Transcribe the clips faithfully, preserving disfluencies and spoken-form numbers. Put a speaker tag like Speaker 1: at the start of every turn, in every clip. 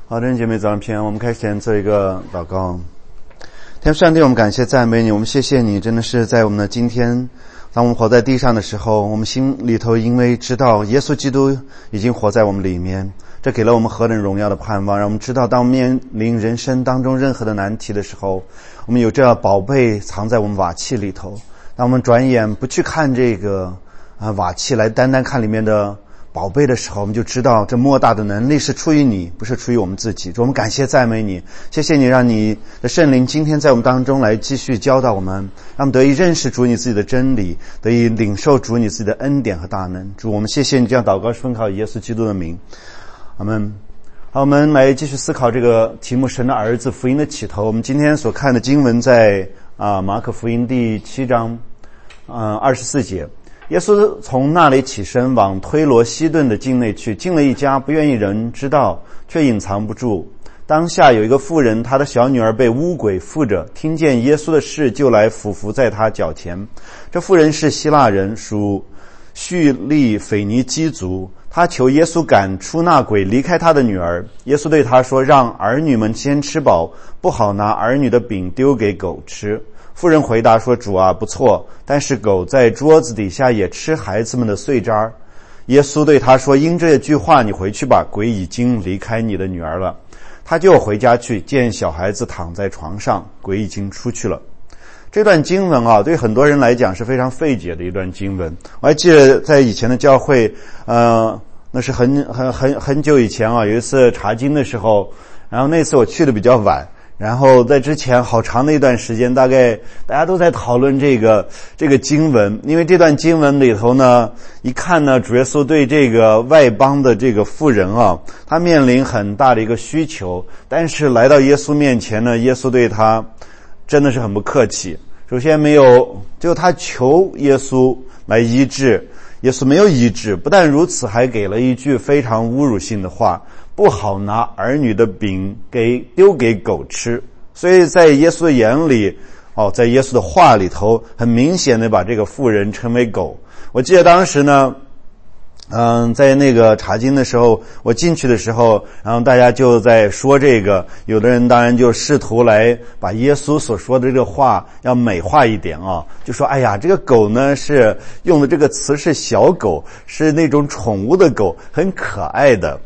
Speaker 1: 好的，姐妹早上平安。我们开始前做一个祷告。天父上帝，我们感谢赞美你，我们谢谢你，真的是在我们的今天，当我们活在地上的时候，我们心里头因为知道耶稣基督已经活在我们里面，这给了我们何等荣耀的盼望，让我们知道当我们面临人生当中任何的难题的时候，我们有这宝贝藏在我们瓦器里头。当我们转眼不去看这个啊瓦器，来单单看里面的宝贝的时候，我们就知道这莫大的能力是出于你，不是出于我们自己。我们感谢赞美你，谢谢你让你的圣灵今天在我们当中来继续教导我们，让我们得以认识主你自己的真理，得以领受主你自己的恩典和大能。主，我们谢谢你，这样祷告是奉靠耶稣基督的名，阿们。好，我们来继续思考这个题目，神的儿子，福音的起头。我们今天所看的经文在啊马可福音第七章啊二十四节。耶稣从那里起身，往推罗西顿的境内去，进了一家，不愿意人知道，却隐藏不住。当下有一个妇人，她的小女儿被污鬼附着，听见耶稣的事，就来俯伏在他脚前。这妇人是希腊人，属叙利腓尼基族，她求耶稣赶出那鬼，离开她的女儿。耶稣对她说，让儿女们先吃饱，不好拿儿女的饼丢给狗吃。妇人回答说，主啊，不错，但是狗在桌子底下也吃孩子们的碎渣。耶稣对他说，因这句话你回去吧，鬼已经离开你的女儿了。他就回家去，见小孩子躺在床上，鬼已经出去了。这段经文啊，对很多人来讲是非常费解的一段经文。我还记得在以前的教会，呃，那是很很很很久以前啊，有一次查经的时候，然后那次我去的比较晚。然后在之前好长的一段时间，大概大家都在讨论这个这个经文，因为这段经文里头呢，一看呢，主耶稣对这个外邦的这个妇人啊，他面临很大的一个需求，但是来到耶稣面前呢，耶稣对他真的是很不客气。首先没有，就他求耶稣来医治，耶稣没有医治，不但如此，还给了一句非常侮辱性的话，不好拿儿女的饼给丢给狗吃。所以在耶稣的眼里，哦，在耶稣的话里头，很明显的把这个妇人称为狗。我记得当时呢，嗯，在那个查经的时候，我进去的时候，然后大家就在说这个，有的人当然就试图来把耶稣所说的这个话要美化一点啊，就说哎呀，这个狗呢是用的这个词是小狗，是那种宠物的狗，很可爱的。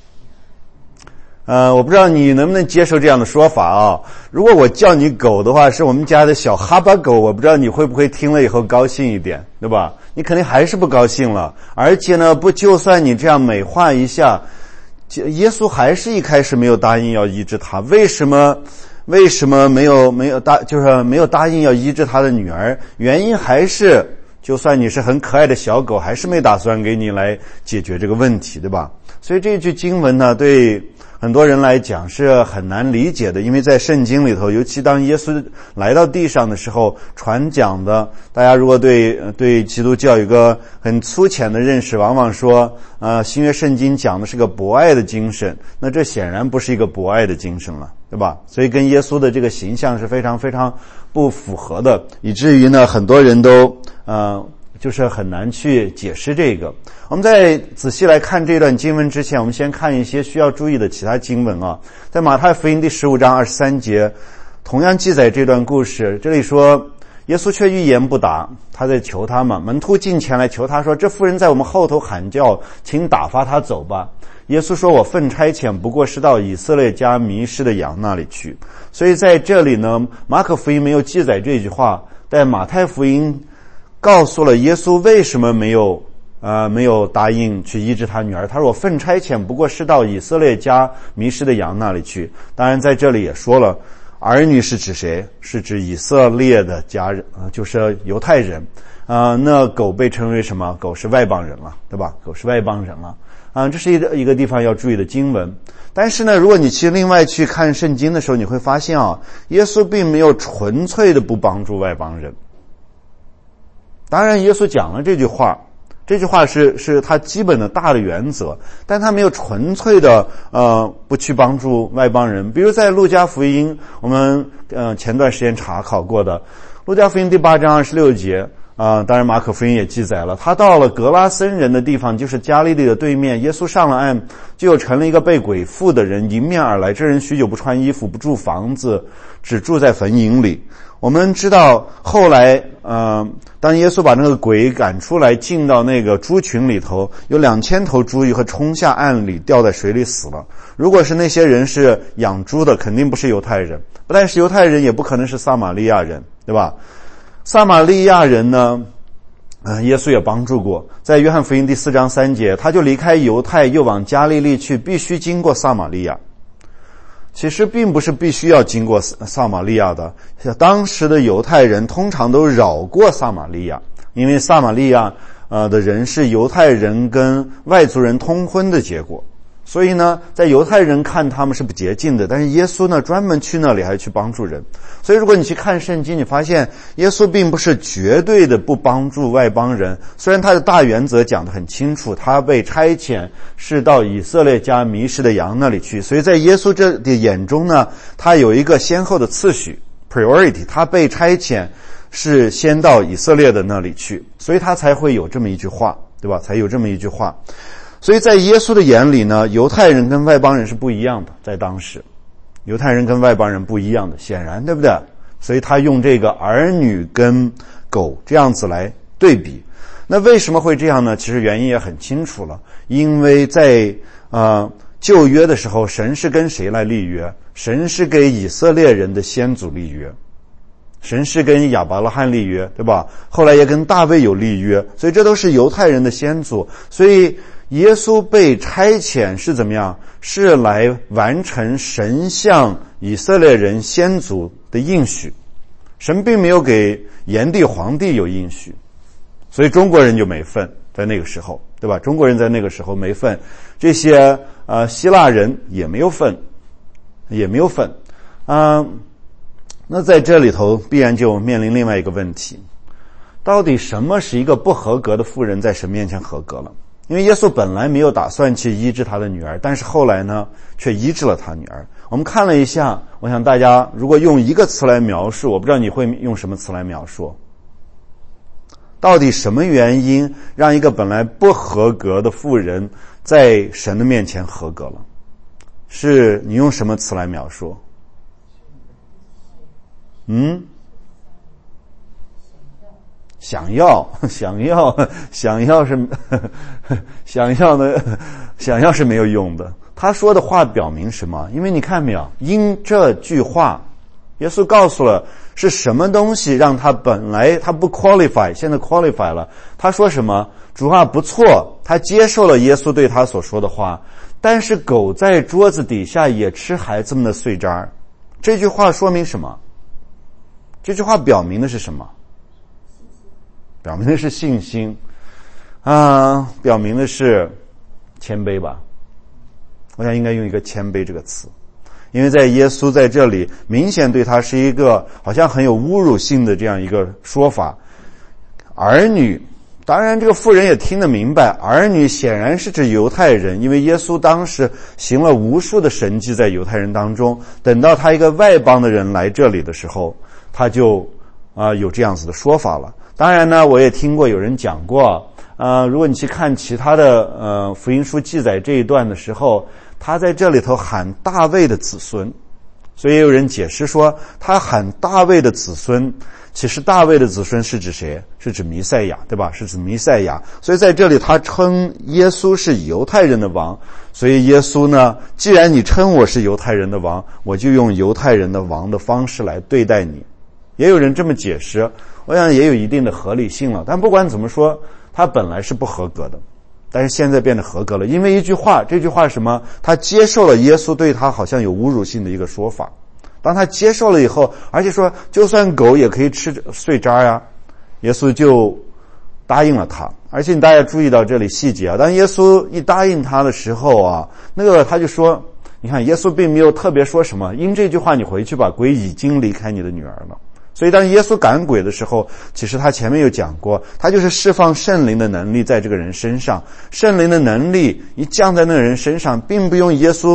Speaker 1: 呃，我不知道你能不能接受这样的说法啊？如果我叫你狗的话，是我们家的小哈巴狗，我不知道你会不会听了以后高兴一点，对吧？你肯定还是不高兴了。而且呢，不，就算你这样美化一下，耶稣还是一开始没有答应要医治他。为什么？为什么没有没有答，就是没有答应要医治他的女儿？原因还是，就算你是很可爱的小狗，还是没打算给你来解决这个问题，对吧？所以这句经文呢，对很多人来讲是很难理解的，因为在圣经里头，尤其当耶稣来到地上的时候，传讲的，大家如果对对基督教有个很粗浅的认识，往往说呃新约圣经讲的是个博爱的精神，那这显然不是一个博爱的精神了，对吧？所以跟耶稣的这个形象是非常非常不符合的，以至于呢很多人都呃就是很难去解释这个。我们在仔细来看这段经文之前，我们先看一些需要注意的其他经文啊。在马太福音第十五章二十三节，同样记载这段故事。这里说，耶稣却一言不答，他在求他嘛。门徒进前来求他说，这妇人在我们后头喊叫，请打发他走吧。耶稣说，我奉差遣不过是到以色列家迷失的羊那里去。所以在这里呢，马可福音没有记载这句话，但马太福音告诉了耶稣为什么没有呃没有答应去医治他女儿。他说，我奉差遣不过是到以色列家迷失的羊那里去。当然在这里也说了，儿女是指谁？是指以色列的家人，呃、就是犹太人。呃那狗被称为什么？狗是外邦人了，对吧？狗是外邦人了。啊、呃，这是一个一个地方要注意的经文。但是呢，如果你去另外去看圣经的时候，你会发现啊，耶稣并没有纯粹的不帮助外邦人。当然耶稣讲了这句话，这句话是是他基本的大的原则，但他没有纯粹的呃不去帮助外邦人。比如在路加福音，我们呃前段时间查考过的路加福音第八章二十六节， 啊、呃，当然马可福音也记载了，他到了格拉森人的地方，就是加利利的对面。耶稣上了岸，就有成了一个被鬼附的人迎面而来。这人许久不穿衣服，不住房子，只住在坟茔里。我们知道后来呃，当耶稣把那个鬼赶出来，进到那个猪群里头，有两千头猪和冲下岸里，掉在水里死了。如果是那些人是养猪的，肯定不是犹太人，不但是犹太人，也不可能是撒玛利亚人，对吧？撒玛利亚人呢，呃，耶稣也帮助过。在约翰福音第四章三节，他就离开犹太，又往加利利去，必须经过撒玛利亚。其实并不是必须要经过撒玛利亚的，当时的犹太人通常都绕过撒玛利亚，因为撒玛利亚呃的人是犹太人跟外族人通婚的结果。所以呢，在犹太人看他们是不洁净的，但是耶稣呢专门去那里还去帮助人。所以如果你去看圣经，你发现耶稣并不是绝对的不帮助外邦人，虽然他的大原则讲得很清楚，他被差遣是到以色列家迷失的羊那里去。所以在耶稣这的眼中呢，他有一个先后的次序 priority， 他被差遣是先到以色列的那里去，所以他才会有这么一句话，对吧？才有这么一句话。所以在耶稣的眼里呢，犹太人跟外邦人是不一样的，在当时犹太人跟外邦人不一样的，显然，对不对？所以他用这个儿女跟狗这样子来对比。那为什么会这样呢？其实原因也很清楚了，因为在呃旧约的时候，神是跟谁来立约？神是给以色列人的先祖立约，神是跟亚伯拉罕立约，对吧？后来也跟大卫有立约，所以这都是犹太人的先祖。所以耶稣被差遣是怎么样？是来完成神向以色列人先祖的应许。神并没有给炎帝皇帝有应许，所以中国人就没份，在那个时候，对吧？中国人在那个时候没份，这些呃希腊人也没有份，也没有份。嗯、呃，那在这里头必然就面临另外一个问题，到底什么是一个不合格的妇人在神面前合格了？因为耶稣本来没有打算去医治他的女儿，但是后来呢，却医治了他女儿。我们看了一下，我想大家如果用一个词来描述，我不知道你会用什么词来描述。到底什么原因让一个本来不合格的妇人在神的面前合格了？是你用什么词来描述？嗯？想要，想要，想要是，想要的，想要是没有用的。他说的话表明什么？因为你看没有，因这句话，耶稣告诉了是什么东西让他本来他不 qualify， 现在 qualify 了。他说什么？主话不错，他接受了耶稣对他所说的话，但是狗在桌子底下也吃孩子们的碎渣。这句话说明什么？这句话表明的是什么？表明的是信心啊，表明的是谦卑吧。我想应该用一个谦卑这个词，因为在耶稣在这里明显对他是一个好像很有侮辱性的这样一个说法。儿女，当然这个妇人也听得明白，儿女显然是指犹太人，因为耶稣当时行了无数的神迹在犹太人当中，等到他一个外邦的人来这里的时候，他就啊、呃、有这样子的说法了。当然呢，我也听过有人讲过，呃，如果你去看其他的呃福音书记载这一段的时候，他在这里头喊大卫的子孙，所以也有人解释说，他喊大卫的子孙，其实大卫的子孙是指谁？是指弥赛亚，对吧？是指弥赛亚。所以在这里他称耶稣是犹太人的王，所以耶稣呢，既然你称我是犹太人的王，我就用犹太人的王的方式来对待你。也有人这么解释，我想也有一定的合理性了。但不管怎么说，他本来是不合格的，但是现在变得合格了，因为一句话，这句话是什么？他接受了耶稣对他好像有侮辱性的一个说法。当他接受了以后，而且说就算狗也可以吃碎渣呀，耶稣就答应了他。而且大家注意到这里细节啊，当耶稣一答应他的时候啊，那个他就说，你看耶稣并没有特别说什么，因这句话你回去吧，鬼已经离开你的女儿了。所以当耶稣赶鬼的时候，其实他前面有讲过，他就是释放圣灵的能力在这个人身上，圣灵的能力一降在那个人身上，并不用耶稣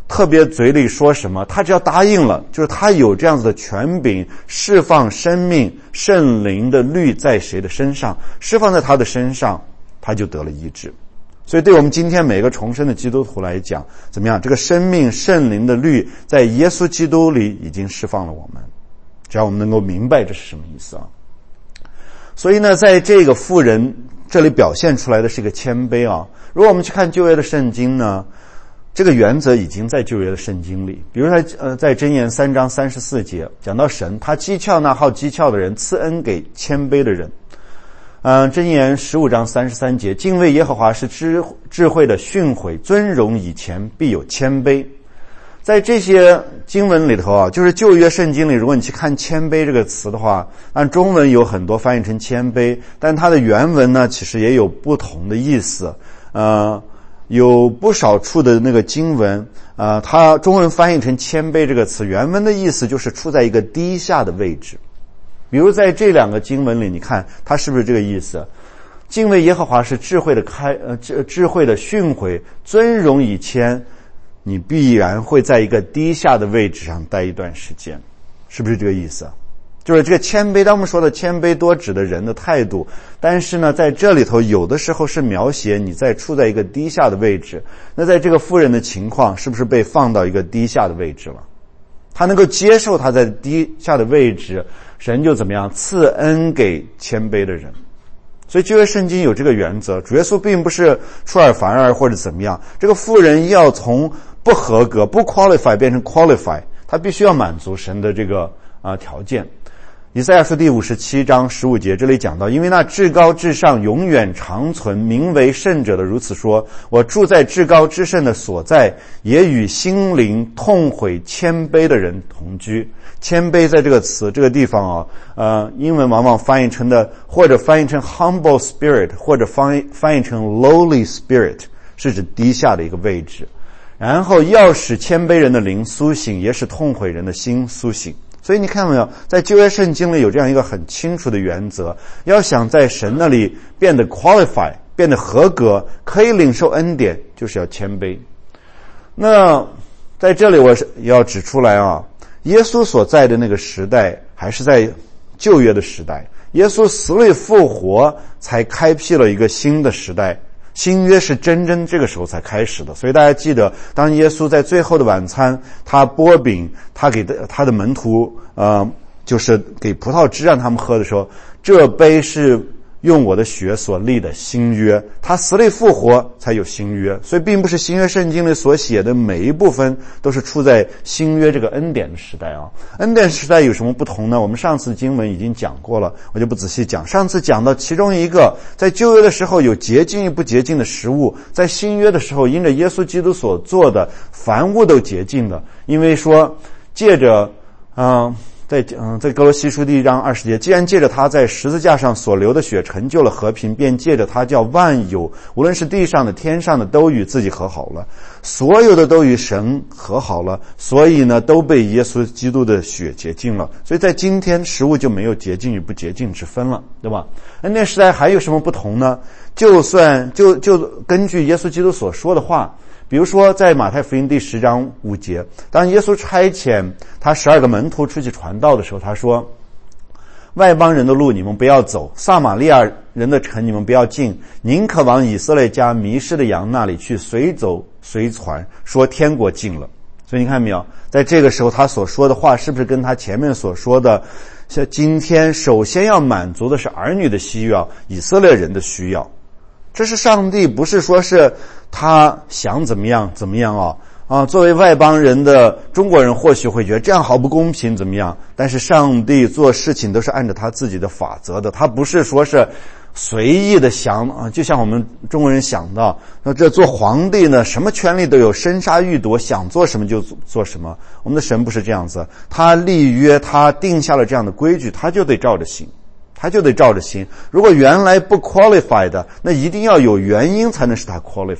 Speaker 1: 特别嘴里说什么，他只要答应了，就是他有这样子的权柄，释放生命圣灵的律在谁的身上，释放在他的身上，他就得了医治。所以对我们今天每个重生的基督徒来讲，怎么样？这个生命圣灵的律在耶稣基督里已经释放了我们，只要我们能够明白这是什么意思啊。所以呢，在这个妇人这里表现出来的是一个谦卑啊。如果我们去看旧约的圣经呢，这个原则已经在旧约的圣经里。比如在呃在箴言三章三十四节讲到神，他讥诮那好讥诮的人，赐恩给谦卑的人。嗯，箴言十五章三十三节，敬畏耶和华是智智慧的训诲，尊荣以前必有谦卑。在这些经文里头啊，就是旧约圣经里，如果你去看谦卑这个词的话，按中文有很多翻译成谦卑，但它的原文呢其实也有不同的意思。呃有不少处的那个经文呃它中文翻译成谦卑这个词，原文的意思就是处在一个低下的位置。比如在这两个经文里，你看它是不是这个意思？敬畏耶和华是智慧的开呃智智慧的训诲，尊荣以前，你必然会在一个低下的位置上待一段时间，是不是这个意思？就是这个谦卑，当我们说的谦卑多指的人的态度，但是呢在这里头有的时候是描写你在处在一个低下的位置。那在这个妇人的情况，是不是被放到一个低下的位置了？他能够接受他在低下的位置，神就怎么样赐恩给谦卑的人。所以旧约圣经有这个原则，主耶稣并不是出尔反尔或者怎么样，这个妇人要从不合格不 qualify 变成 qualify， 他必须要满足神的这个啊、呃、条件。以赛亚书第五十七章十五节这里讲到，因为那至高至上永远长存名为圣者的如此说，我住在至高至圣的所在，也与心灵痛悔谦卑的人同居。谦卑在这个词这个地方啊，呃，英文往往翻译成的或者翻译成 humble spirit， 或者翻译翻译成 lowly spirit， 是指低下的一个位置。然后要使谦卑人的灵苏醒，也使痛悔人的心苏醒。所以你看到没有，在旧约圣经里有这样一个很清楚的原则，要想在神那里变得 qualify 变得合格，可以领受恩典，就是要谦卑。那在这里我要指出来啊，耶稣所在的那个时代还是在旧约的时代，耶稣死里复活才开辟了一个新的时代，新约是真正这个时候才开始的。所以大家记得，当耶稣在最后的晚餐，他擘饼，他给他的门徒呃，就是给葡萄汁让他们喝的时候，这杯是用我的血所立的新约，他死里复活才有新约。所以并不是新约圣经里所写的每一部分都是处在新约这个恩典的时代啊。恩典时代有什么不同呢？我们上次经文已经讲过了，我就不仔细讲。上次讲到其中一个，在旧约的时候有洁净与不洁净的食物，在新约的时候因着耶稣基督所做的凡物都洁净的，因为说借着嗯、呃在嗯，在哥罗西书第一章二十节，既然借着他在十字架上所流的血成就了和平，便借着他叫万有，无论是地上的天上的，都与自己和好了。所有的都与神和好了，所以呢都被耶稣基督的血洁净了。所以在今天食物就没有洁净与不洁净之分了，对吧？恩典时代还有什么不同呢？就算就就根据耶稣基督所说的话，比如说在马太福音第十章五节，当耶稣差遣他十二个门徒出去传道的时候，他说，外邦人的路你们不要走，撒玛利亚人的城你们不要进，宁可往以色列家迷失的羊那里去，随走随传，说天国近了。所以你看没有，在这个时候他所说的话是不是跟他前面所说的，像今天首先要满足的是儿女的需要，以色列人的需要。这是上帝，不是说是他想怎么样怎么样啊啊！作为外邦人的中国人或许会觉得这样好不公平怎么样，但是上帝做事情都是按照他自己的法则的，他不是说是随意的想啊，就像我们中国人想到，那这做皇帝呢，什么权利都有，生杀予夺，想做什么就做什么。我们的神不是这样子，他立约，他定下了这样的规矩，他就得照着行。他就得照着行，如果原来不 qualify 的，那一定要有原因才能使他 qualify，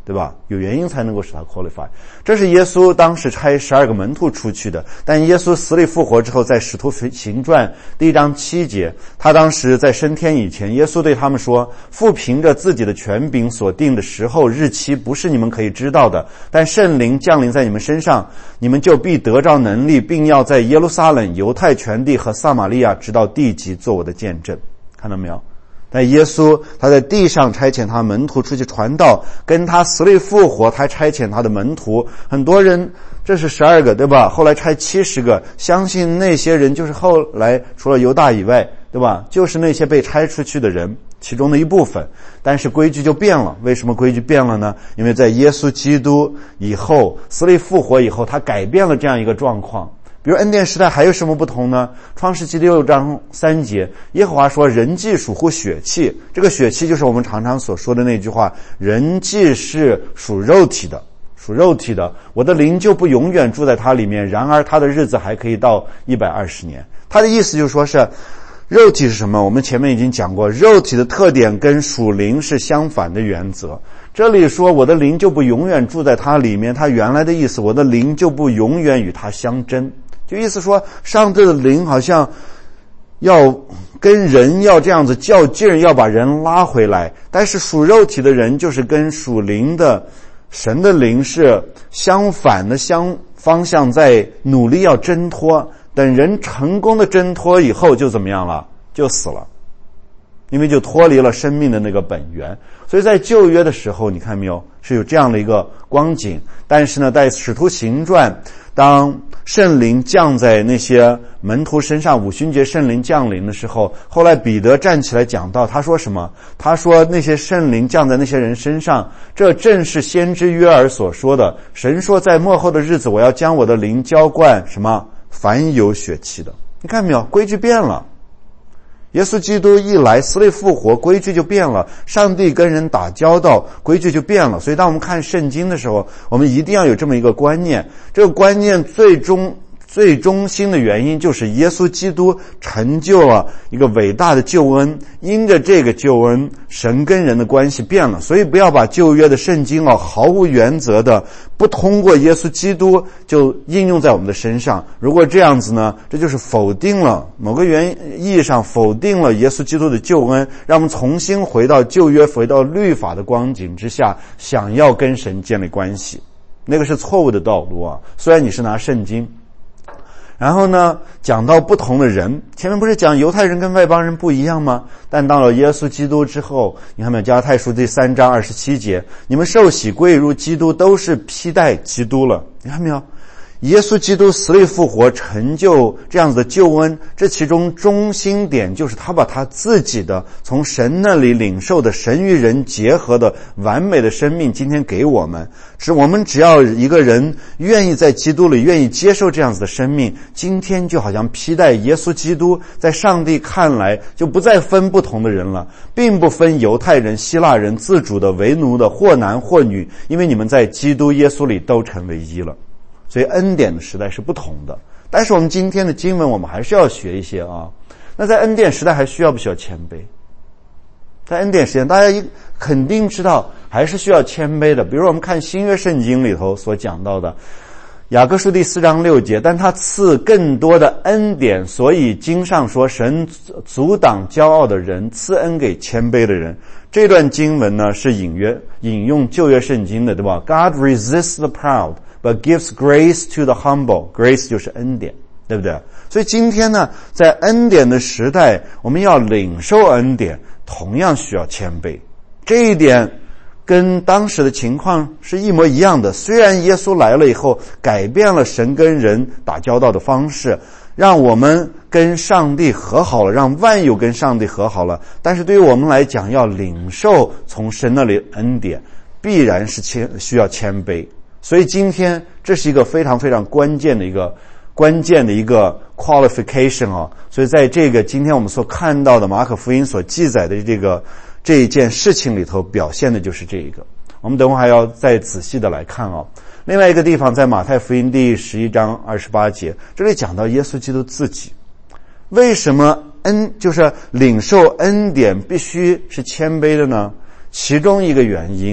Speaker 1: 对吧？有原因才能够使他 qualify。这是耶稣当时差十二个门徒出去的，但耶稣死里复活之后，在使徒行传第一章七节，他当时在升天以前，耶稣对他们说，父凭着自己的权柄所定的时候日期不是你们可以知道的，但圣灵降临在你们身上，你们就必得着能力，并要在耶路撒冷、犹太全地和撒玛利亚直到地极做我的见证。看到没有？但耶稣他在地上差遣他门徒出去传道，跟他死里复活，他差遣他的门徒，很多人，这是十二个，对吧？后来差七十个，相信那些人就是后来除了犹大以外，对吧？就是那些被差出去的人其中的一部分。但是规矩就变了，为什么规矩变了呢？因为在耶稣基督以后，死里复活以后，他改变了这样一个状况。比如恩典时代还有什么不同呢？创世纪六章三节，耶和华说，人既属乎血气，这个血气就是我们常常所说的那句话，人既是属肉体的，属肉体的，我的灵就不永远住在他里面，然而他的日子还可以到一百二十年。他的意思就是说是肉体是什么？我们前面已经讲过，肉体的特点跟属灵是相反的原则。这里说我的灵就不永远住在他里面，他原来的意思，我的灵就不永远与他相争，就意思说上帝的灵好像要跟人要这样子较劲，要把人拉回来，但是属肉体的人就是跟属灵的神的灵是相反的，相方向在努力要挣脱，等人成功的挣脱以后就怎么样了？就死了，因为就脱离了生命的那个本源。所以在旧约的时候，你看没有，是有这样的一个光景。但是呢，在使徒行传，当圣灵降在那些门徒身上，五旬节圣灵降临的时候，后来彼得站起来讲道，他说什么？他说那些圣灵降在那些人身上，这正是先知约珥所说的，神说在末后的日子，我要将我的灵浇灌什么？凡有血气的。你看没有？规矩变了。耶稣基督一来，死里复活，规矩就变了。上帝跟人打交道，规矩就变了。所以当我们看圣经的时候，我们一定要有这么一个观念。这个观念最终最中心的原因就是耶稣基督成就了一个伟大的救恩，因着这个救恩，神跟人的关系变了。所以不要把旧约的圣经啊毫无原则的不通过耶稣基督就应用在我们的身上。如果这样子呢，这就是否定了某个原意义上否定了耶稣基督的救恩，让我们重新回到旧约回到律法的光景之下，想要跟神建立关系，那个是错误的道路啊。虽然你是拿圣经，然后呢，讲到不同的人，前面不是讲犹太人跟外邦人不一样吗？但到了耶稣基督之后，你看没有？加拉太书第三章二十七节，你们受洗归入基督，都是披戴基督了。你看没有？耶稣基督死里复活，成就这样子的救恩，这其中中心点就是他把他自己的从神那里领受的神与人结合的完美的生命今天给我们。是我们只要一个人愿意在基督里愿意接受这样子的生命，今天就好像披戴耶稣基督，在上帝看来就不再分不同的人了，并不分犹太人、希腊人、自主的、为奴的，或男或女，因为你们在基督耶稣里都成为一了。所以恩典的时代是不同的，但是我们今天的经文我们还是要学一些啊。那在恩典时代还需要不需要谦卑？在恩典时代大家一肯定知道还是需要谦卑的。比如我们看新约圣经里头所讲到的雅各书第四章六节，但他赐更多的恩典，所以经上说神阻挡骄傲的人，赐恩给谦卑的人。这段经文呢是引约引用旧约圣经的，对吧？ God resists the proud but gives grace to the humble. Grace 就是恩典，对不对？所以今天呢，在恩典的时代，我们要领受恩典，同样需要谦卑。这一点跟当时的情况是一模一样的。虽然耶稣来了以后，改变了神跟人打交道的方式，让我们跟上帝和好了，让万有跟上帝和好了，但是对于我们来讲，要领受从神那里恩典，必然是谦需要谦卑。所以今天这是一个非常非常关键的一个关键的一个 qualification 啊。所以在这个今天我们所看到的马可福音所记载的这个这一件事情里头，表现的就是这一个。我们等会还要再仔细的来看啊。另外一个地方在马太福音第十一章二十八节，这里讲到耶稣基督自己为什么恩就是领受恩典必须是谦卑的呢？其中一个原因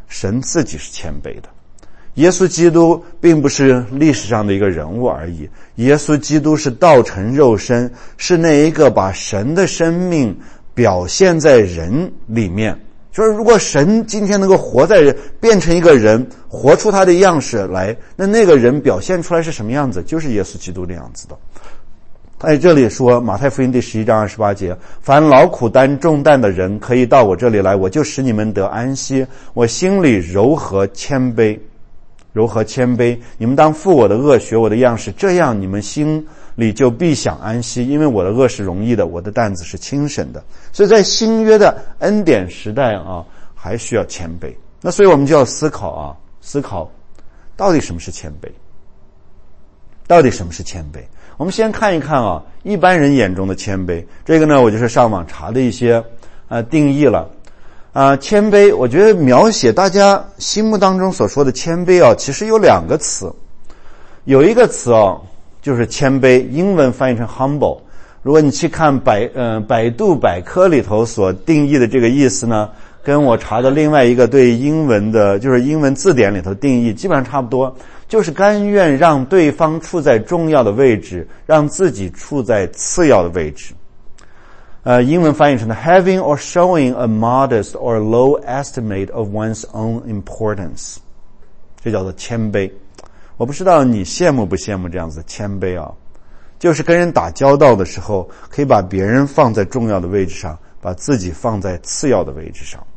Speaker 1: 神自己是谦卑的。耶稣基督并不是历史上的一个人物而已，耶稣基督是道成肉身，是那一个把神的生命表现在人里面。就是如果神今天能够活在人，变成一个人，活出他的样式来，那那个人表现出来是什么样子？就是耶稣基督那样子的。他在这里说，马太福音第十一章二十八节，凡劳苦担重担的人可以到我这里来，我就使你们得安息。我心里柔和谦卑，柔和谦卑，你们当负我的恶，学我的样式，这样你们心里就必享安息，因为我的恶是容易的，我的担子是轻省的。所以在新约的恩典时代啊，还需要谦卑。那所以我们就要思考啊，思考到底什么是谦卑？到底什么是谦卑？我们先看一看啊，一般人眼中的谦卑。这个呢，我就是上网查的一些呃定义了。啊、呃，谦卑，我觉得描写大家心目当中所说的谦卑啊，其实有两个词。有一个词啊，就是谦卑，英文翻译成 humble。如果你去看百呃百度百科里头所定义的这个意思呢，跟我查的另外一个对英文的，就是英文字典里头定义基本上差不多，就是甘愿让对方处在重要的位置，让自己处在次要的位置。呃，英文翻译成的 having or showing a modest or low estimate of one's own importance， 这叫做谦卑。我不知道你羡慕不羡慕这样子的谦卑啊？就是跟人打交道的时候，可以把别人放在重要的位置上，把自己放在次要的位置上。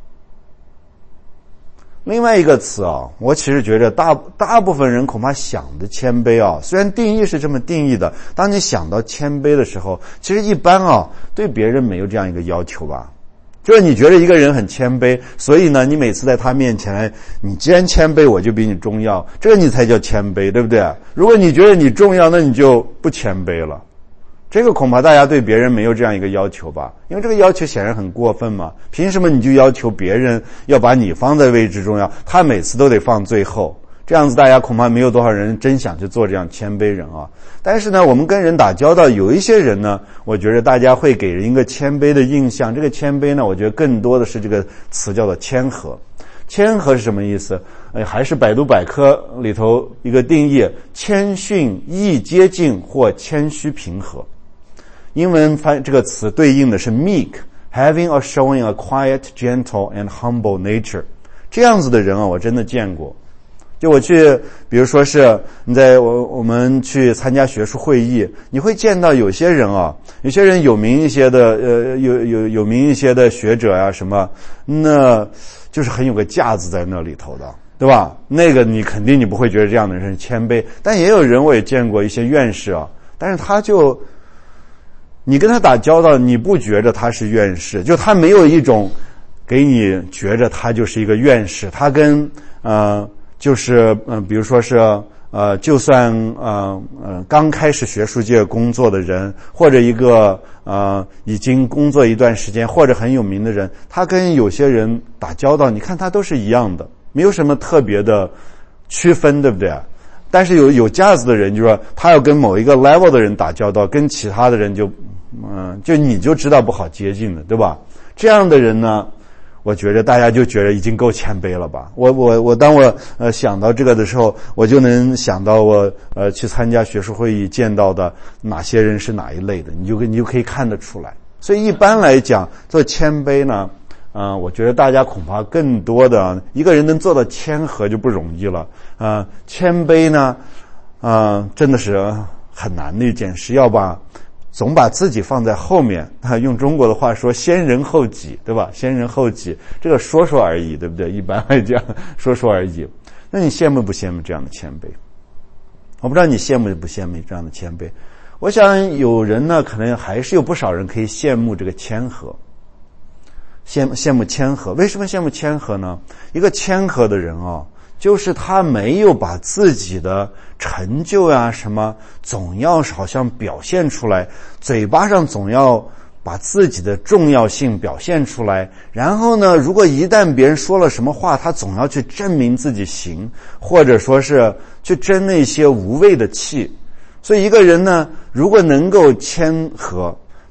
Speaker 1: 另外一个词啊，我其实觉得大大部分人恐怕想的谦卑啊，虽然定义是这么定义的，当你想到谦卑的时候，其实一般啊对别人没有这样一个要求吧。就是你觉得一个人很谦卑，所以呢，你每次在他面前，你既然谦卑，我就比你重要，这个你才叫谦卑，对不对？如果你觉得你重要，那你就不谦卑了。这个恐怕大家对别人没有这样一个要求吧，因为这个要求显然很过分嘛。凭什么你就要求别人要把你放在位置重要，他每次都得放最后？这样子大家恐怕没有多少人真想去做这样谦卑人啊。但是呢，我们跟人打交道，有一些人呢，我觉得大家会给人一个谦卑的印象。这个谦卑呢，我觉得更多的是这个词叫做谦和。谦和是什么意思？呃，还是百度百科里头一个定义：谦逊、易接近或谦虚平和。英文翻这个词对应的是 meek，having or showing a quiet, gentle and humble nature。这样子的人啊，我真的见过。就我去，比如说是你在我我们去参加学术会议，你会见到有些人啊，有些人有名一些的，呃，有有有名一些的学者啊什么，那就是很有个架子在那里头的，对吧？那个你肯定你不会觉得这样的人是谦卑。但也有人我也见过一些院士啊，但是他就你跟他打交道，你不觉得他是院士，就他没有一种给你觉着他就是一个院士，他跟呃。就是嗯、呃，比如说是呃，就算呃呃刚开始学术界工作的人，或者一个呃已经工作一段时间或者很有名的人，他跟有些人打交道，你看他都是一样的，没有什么特别的区分，对不对？但是有有架子的人，就说他要跟某一个 level 的人打交道，跟其他的人就嗯、呃，就你就知道不好接近的，对吧？这样的人呢，我觉得大家就觉得已经够谦卑了吧。我我我当我呃想到这个的时候，我就能想到我呃去参加学术会议见到的哪些人是哪一类的，你就你就可以看得出来。所以一般来讲，做谦卑呢，嗯、呃，我觉得大家恐怕更多的一个人能做到谦和就不容易了。呃，谦卑呢，呃，真的是很难的一件事，要把总把自己放在后面啊，用中国的话说，先人后己，对吧？先人后己，这个说说而已，对不对？一般来讲，说说而已。那你羡慕不羡慕这样的谦卑？我不知道你羡慕不羡慕这样的谦卑。我想有人呢，可能还是有不少人可以羡慕这个谦和，羡羡慕谦和。为什么羡慕谦和呢？一个谦和的人啊，就是他没有把自己的成就呀、啊、什么总要好像表现出来，嘴巴上总要把自己的重要性表现出来，然后呢，如果一旦别人说了什么话，他总要去证明自己行，或者说是去争那些无谓的气。所以一个人呢，如果能够谦和，他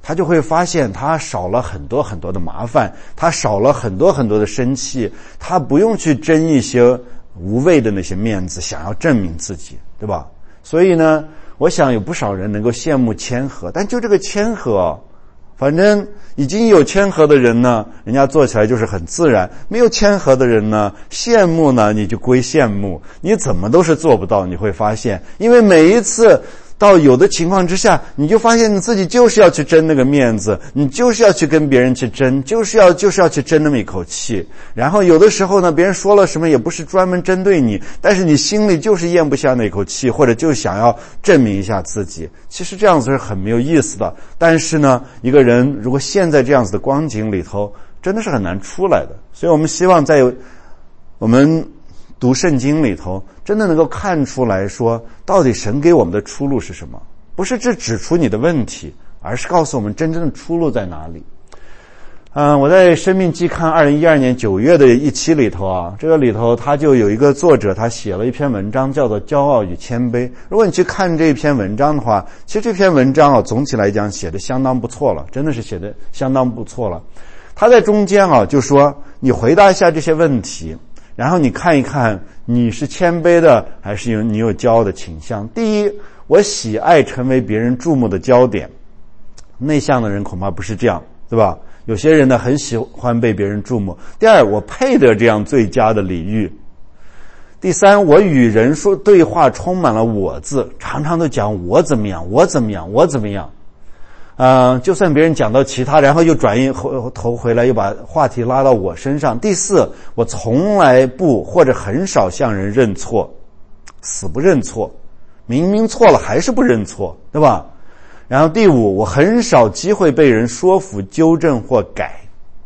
Speaker 1: 他就会发现他少了很多很多的麻烦，他少了很多很多的生气，他不用去争一些无谓的那些面子，想要证明自己，对吧？所以呢，我想有不少人能够羡慕谦和，但就这个谦和，反正已经有谦和的人呢，人家做起来就是很自然；没有谦和的人呢，羡慕呢你就归羡慕，你怎么都是做不到。你会发现，因为每一次到有的情况之下，你就发现你自己就是要去争那个面子，你就是要去跟别人去争，就是要就是要去争那么一口气。然后有的时候呢，别人说了什么也不是专门针对你，但是你心里就是咽不下那口气，或者就想要证明一下自己。其实这样子是很没有意思的。但是呢，一个人如果陷在这样子的光景里头，真的是很难出来的。所以我们希望在我们读圣经里头，真的能够看出来说，到底神给我们的出路是什么？不是只指出你的问题，而是告诉我们真正的出路在哪里。嗯、呃，我在《生命季刊》二零一二年九月的一期里头啊，这个里头他就有一个作者，他写了一篇文章，叫做《骄傲与谦卑》。如果你去看这篇文章的话，其实这篇文章啊，总体来讲写的相当不错了，真的是写的相当不错了。他在中间啊，就说你回答一下这些问题。然后你看一看你是谦卑的还是有你有骄傲的倾向。第一，我喜爱成为别人注目的焦点。内向的人恐怕不是这样，对吧？有些人呢很喜欢被别人注目。第二，我配得这样最佳的礼遇。第三，我与人说对话充满了我字，常常都讲我怎么样我怎么样我怎么样。呃，就算别人讲到其他，然后又转移头回来，又把话题拉到我身上。第四，我从来不或者很少向人认错，死不认错，明明错了还是不认错，对吧？然后第五，我很少机会被人说服、纠正或改，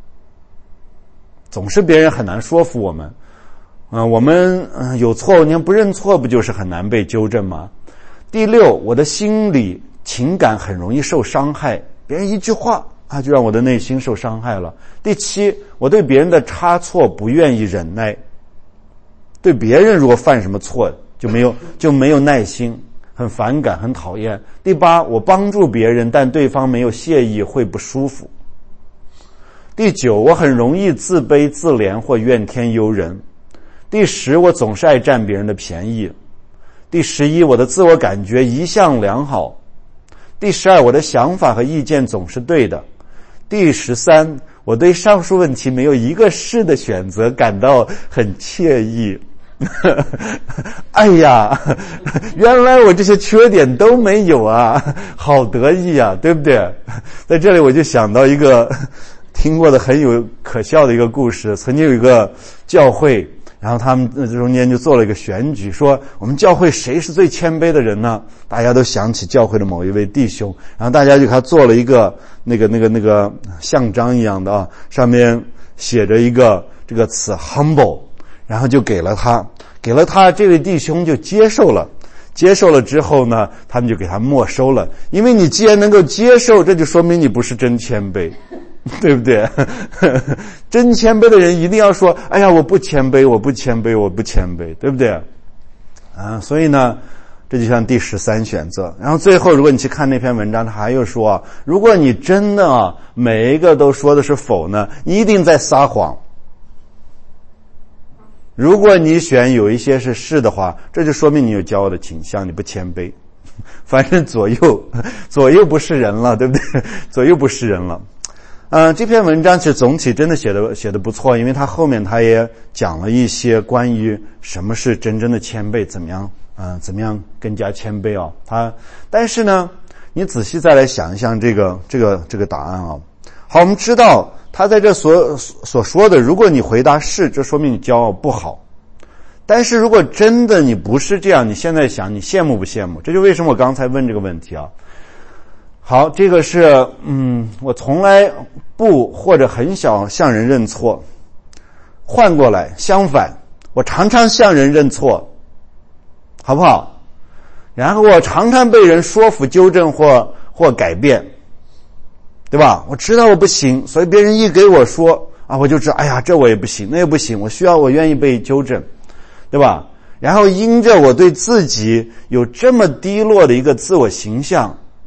Speaker 1: 总是别人很难说服我们。嗯、呃，我们、呃、有错误，你看不认错，不就是很难被纠正吗？第六，我的心理情感很容易受伤害，别人一句话啊，就让我的内心受伤害了。第七，我对别人的差错不愿意忍耐，对别人如果犯什么错就没有就没有耐心，很反感，很讨厌。第八，我帮助别人，但对方没有谢意，会不舒服。第九，我很容易自卑、自怜或怨天尤人。第十，我总是爱占别人的便宜。第十一，我的自我感觉一向良好。第十二，我的想法和意见总是对的。第十三，我对上述问题没有一个是的选择感到很惬意。哎呀，原来我这些缺点都没有啊，好得意啊，对不对？在这里我就想到一个听过的很有可笑的一个故事。曾经有一个教会，然后他们中间就做了一个选举，说我们教会谁是最谦卑的人呢？大家都想起教会的某一位弟兄，然后大家就给他做了一个那个那个那个像章一样的啊，上面写着一个这个词 humble， 然后就给了他，给了他，这位弟兄就接受了。接受了之后呢，他们就给他没收了，因为你既然能够接受，这就说明你不是真谦卑。对不对？真谦卑的人一定要说，哎呀，我不谦卑，我不谦卑，我不谦卑，对不对？啊，所以呢，这就像第十三选择。然后最后，如果你去看那篇文章，他还有说，如果你真的啊，每一个都说的是否呢，你一定在撒谎。如果你选有一些是是的话，这就说明你有骄傲的倾向，你不谦卑。反正左右，左右不是人了，对不对？左右不是人了。呃，这篇文章其实总体真的写的写的不错，因为他后面他也讲了一些关于什么是真正的谦卑，怎么样，呃，怎么样更加谦卑啊？他，但是呢，你仔细再来想一想这个这个这个答案啊。好，我们知道他在这所所说的，如果你回答是，这说明你骄傲不好。但是如果真的你不是这样，你现在想，你羡慕不羡慕？这就为什么我刚才问这个问题啊。好，这个是嗯，我从来不或者很少向人认错。换过来，相反，我常常向人认错，好不好？然后我常常被人说服、纠正或或改变，对吧？我知道我不行，所以别人一给我说啊，我就知道，哎呀，这我也不行，那也不行，我需要，我愿意被纠正，对吧？然后因着我对自己有这么低落的一个自我形象，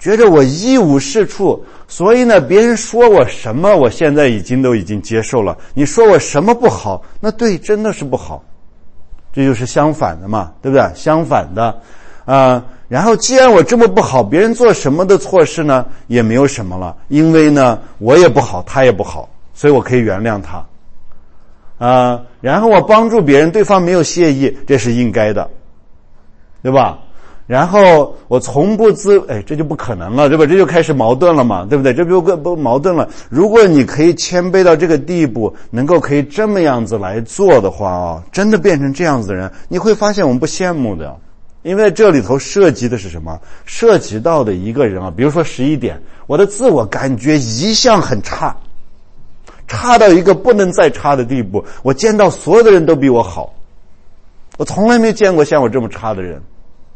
Speaker 1: 觉着我一无是处，所以呢，别人说我什么，我现在已经都已经接受了。你说我什么不好，那对，真的是不好。这就是相反的嘛，对不对？相反的，啊、呃，然后既然我这么不好，别人做什么的错事呢，也没有什么了，因为呢，我也不好，他也不好，所以我可以原谅他。啊、呃，然后我帮助别人，对方没有谢意，这是应该的，对吧？然后我从不自，哎，这就不可能了，对吧？这就开始矛盾了嘛，对不对？这不不矛盾了。如果你可以谦卑到这个地步，能够可以这么样子来做的话啊，真的变成这样子的人，你会发现我们不羡慕的，因为这里头涉及的是什么？涉及到的一个人啊，比如说十一点，我的自我感觉一向很差。差到一个不能再差的地步，我见到所有的人都比我好，我从来没见过像我这么差的人。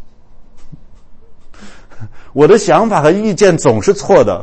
Speaker 1: 我的想法和意见总是错的，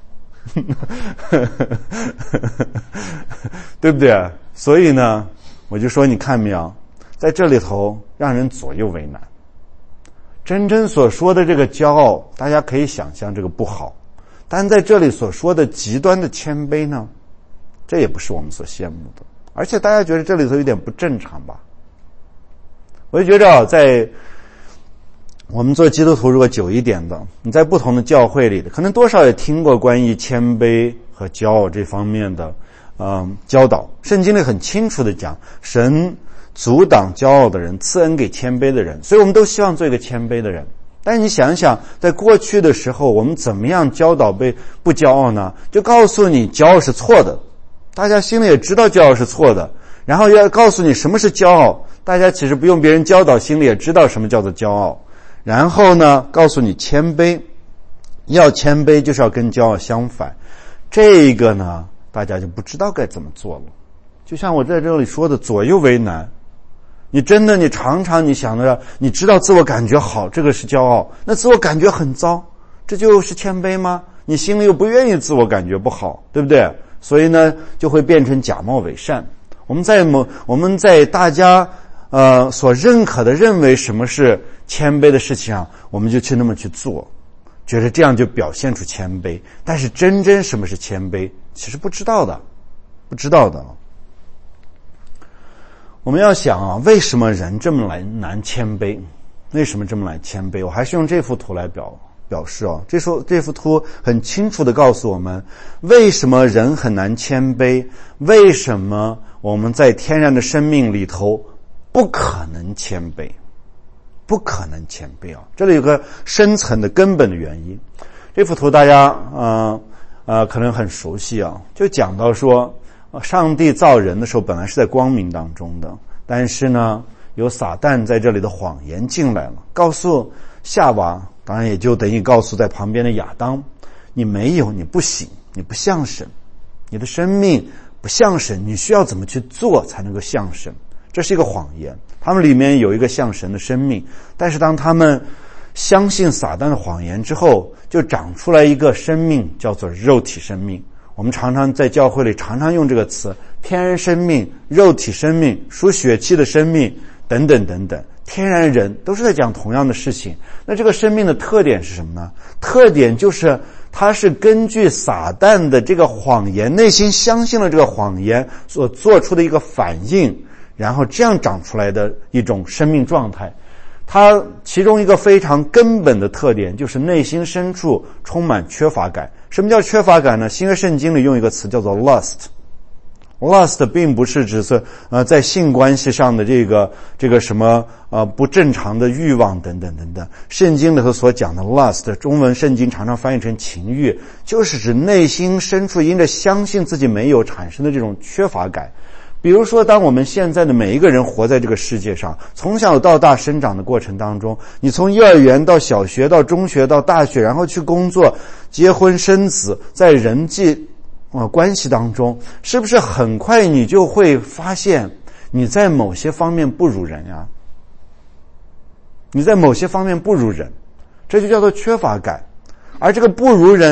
Speaker 1: 对不对？所以呢，我就说你看没有，在这里头让人左右为难。真正所说的这个骄傲，大家可以想象这个不好，但在这里所说的极端的谦卑呢，这也不是我们所羡慕的，而且大家觉得这里头有点不正常吧？我就觉得在我们做基督徒如果久一点的，你在不同的教会里的，可能多少也听过关于谦卑和骄傲这方面的嗯教导。圣经里很清楚的讲，神阻挡骄傲的人，赐恩给谦卑的人，所以我们都希望做一个谦卑的人。但是你想想，在过去的时候，我们怎么样教导被不骄傲呢？就告诉你骄傲是错的，大家心里也知道骄傲是错的，然后要告诉你什么是骄傲，大家其实不用别人教导，心里也知道什么叫做骄傲。然后呢，告诉你谦卑，要谦卑就是要跟骄傲相反。这个呢，大家就不知道该怎么做了。就像我在这里说的，左右为难。你真的，你常常你想着，你知道自我感觉好，这个是骄傲，那自我感觉很糟，这就是谦卑吗？你心里又不愿意自我感觉不好，对不对？所以呢，就会变成假冒伪善。我们在某我们在大家呃所认可的认为什么是谦卑的事情上，我们就去那么去做，觉得这样就表现出谦卑。但是真正什么是谦卑，其实不知道的，不知道的。我们要想啊，为什么人这么来难谦卑？为什么这么来谦卑？我还是用这幅图来表表示啊。这幅这幅图很清楚地告诉我们，为什么人很难谦卑？为什么我们在天然的生命里头不可能谦卑？不可能谦卑啊！这里有个深层的根本的原因。这幅图大家呃呃可能很熟悉啊，就讲到说，上帝造人的时候本来是在光明当中的，但是呢，有撒旦在这里的谎言进来了，告诉夏娃，当然也就等于告诉在旁边的亚当，你没有，你不行，你不像神，你的生命不像神，你需要怎么去做才能够像神？这是一个谎言。他们里面有一个像神的生命，但是当他们相信撒旦的谎言之后，就长出来一个生命，叫做肉体生命。我们常常在教会里常常用这个词，天然生命、肉体生命、属血气的生命等等等等，天然人都是在讲同样的事情。那这个生命的特点是什么呢？特点就是它是根据撒旦的这个谎言，内心相信了这个谎言所做出的一个反应，然后这样长出来的一种生命状态。它其中一个非常根本的特点就是内心深处充满缺乏感。什么叫缺乏感呢？新约圣经里用一个词叫做 lust。lust 并不是指是呃在性关系上的这个这个什么呃不正常的欲望等等等等。圣经里头所讲的 lust， 中文圣经常常翻译成情欲，就是指内心深处因着相信自己没有产生的这种缺乏感。比如说，当我们现在的每一个人活在这个世界上，从小到大生长的过程当中，你从幼儿园到小学到中学到大学，然后去工作、结婚生子，在人际呃关系当中，是不是很快你就会发现你在某些方面不如人呀？你在某些方面不如人，这就叫做缺乏感。而这个不如人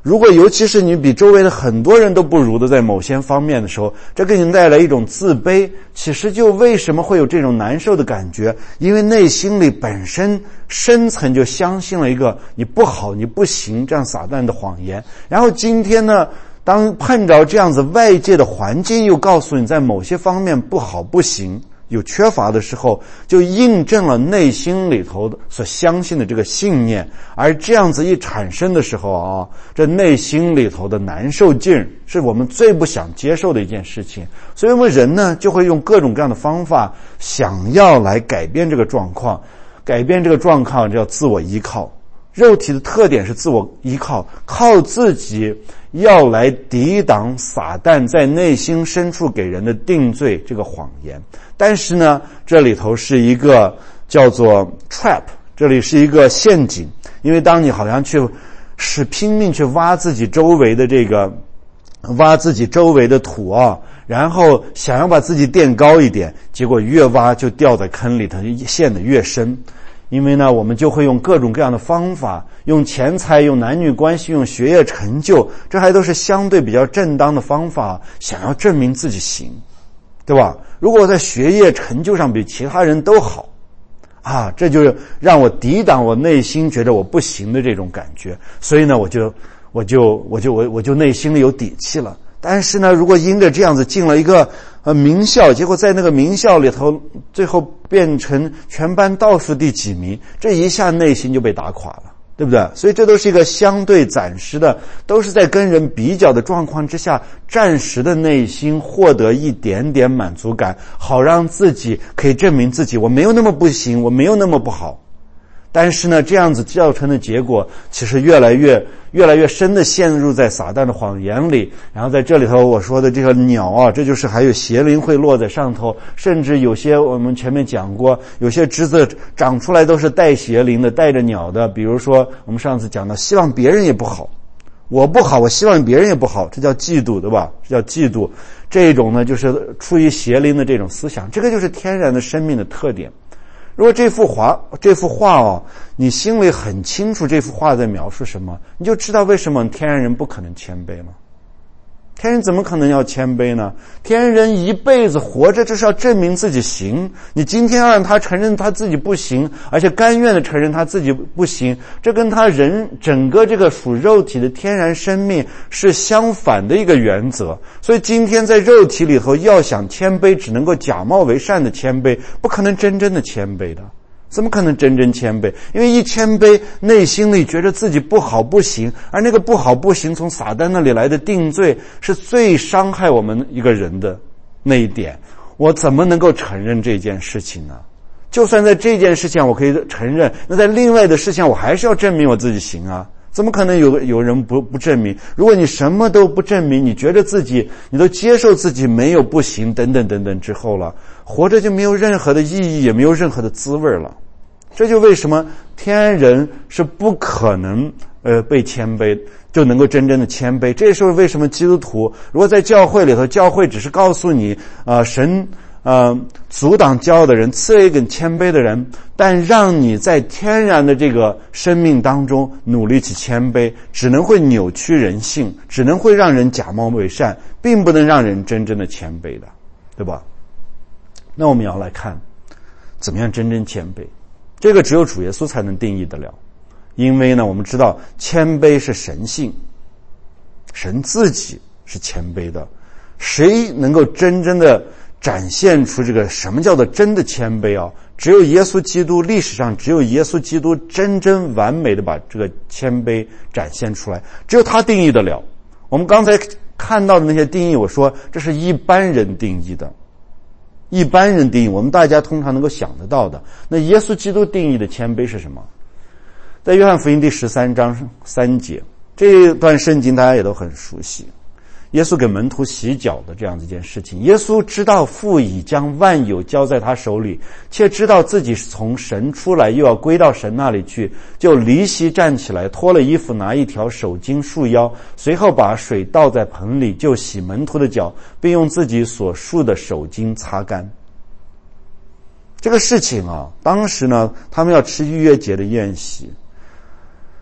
Speaker 1: 如果尤其是你比周围的很多人都不如的在某些方面的时候，这给你带来一种自卑。其实就为什么会有这种难受的感觉？因为内心里本身深层就相信了一个你不好，你不行，这样撒旦的谎言。然后今天呢，当碰着这样子外界的环境又告诉你在某些方面不好不行，有缺乏的时候，就印证了内心里头所相信的这个信念。而这样子一产生的时候啊，这内心里头的难受劲是我们最不想接受的一件事情。所以我们人呢，就会用各种各样的方法想要来改变这个状况。改变这个状况叫自我依靠。肉体的特点是自我依靠，靠自己要来抵挡撒旦在内心深处给人的定罪这个谎言。但是呢，这里头是一个叫做 trap， 这里是一个陷阱。因为当你好像去是拼命去挖自己周围的这个挖自己周围的土啊，然后想要把自己垫高一点，结果越挖就掉在坑里头，陷得越深。因为呢，我们就会用各种各样的方法，用钱财，用男女关系，用学业成就，这还都是相对比较正当的方法，想要证明自己行，对吧？如果我在学业成就上比其他人都好啊，这就让我抵挡我内心觉得我不行的这种感觉，所以呢，我就我就我就我我就内心里有底气了。但是呢，如果因着这样子进了一个呃名校，结果在那个名校里头最后变成全班倒数第几名，这一下内心就被打垮了，对不对？所以这都是一个相对暂时的，都是在跟人比较的状况之下，暂时的内心获得一点点满足感，好让自己可以证明自己我没有那么不行，我没有那么不好。但是呢，这样子造成的结果其实越来越越来越深的陷入在撒旦的谎言里。然后在这里头我说的这个鸟啊，这就是还有邪灵会落在上头，甚至有些我们前面讲过，有些枝子长出来都是带邪灵的，带着鸟的。比如说我们上次讲到希望别人也不好，我不好我希望别人也不好，这叫嫉妒，对吧？这叫嫉妒。这种呢就是出于邪灵的这种思想，这个就是天然的生命的特点。如果这幅画这幅画哦，你心里很清楚这幅画在描述什么，你就知道为什么天然人不可能谦卑了。天人怎么可能要谦卑呢？天人一辈子活着就是要证明自己行，你今天要让他承认他自己不行，而且甘愿的承认他自己不行，这跟他人整个这个属肉体的天然生命是相反的一个原则。所以今天在肉体里头要想谦卑，只能够假冒为善的谦卑，不可能真正的谦卑的。怎么可能真正谦卑？因为一谦卑，内心里觉得自己不好不行，而那个不好不行从撒旦那里来的定罪是最伤害我们一个人的那一点。我怎么能够承认这件事情呢？就算在这件事情我可以承认，那在另外的事情我还是要证明我自己行啊。怎么可能有有人不不证明？如果你什么都不证明，你觉得自己你都接受自己没有不行等等等等之后了，活着就没有任何的意义，也没有任何的滋味了。这就为什么天人是不可能呃被谦卑，就能够真正的谦卑。这是为什么基督徒如果在教会里头，教会只是告诉你呃神呃阻挡骄傲的人，赐了一个谦卑的人，但让你在天然的这个生命当中努力去谦卑，只能会扭曲人性，只能会让人假冒为善，并不能让人真正的谦卑的，对吧？那我们要来看怎么样真正谦卑。这个只有主耶稣才能定义得了。因为呢，我们知道谦卑是神性，神自己是谦卑的。谁能够真正的展现出这个什么叫做真的谦卑啊？只有耶稣基督，历史上只有耶稣基督真正完美的把这个谦卑展现出来，只有他定义得了。我们刚才看到的那些定义，我说这是一般人定义的，一般人定义我们大家通常能够想得到的。那耶稣基督定义的谦卑是什么？在约翰福音第十三章三节，这段圣经大家也都很熟悉，耶稣给门徒洗脚的这样一件事情。耶稣知道父已将万有交在他手里，且知道自己是从神出来，又要归到神那里去，就离席站起来，脱了衣服，拿一条手巾束腰，随后把水倒在盆里，就洗门徒的脚，并用自己所束的手巾擦干。这个事情啊，当时呢他们要吃逾越节的宴席，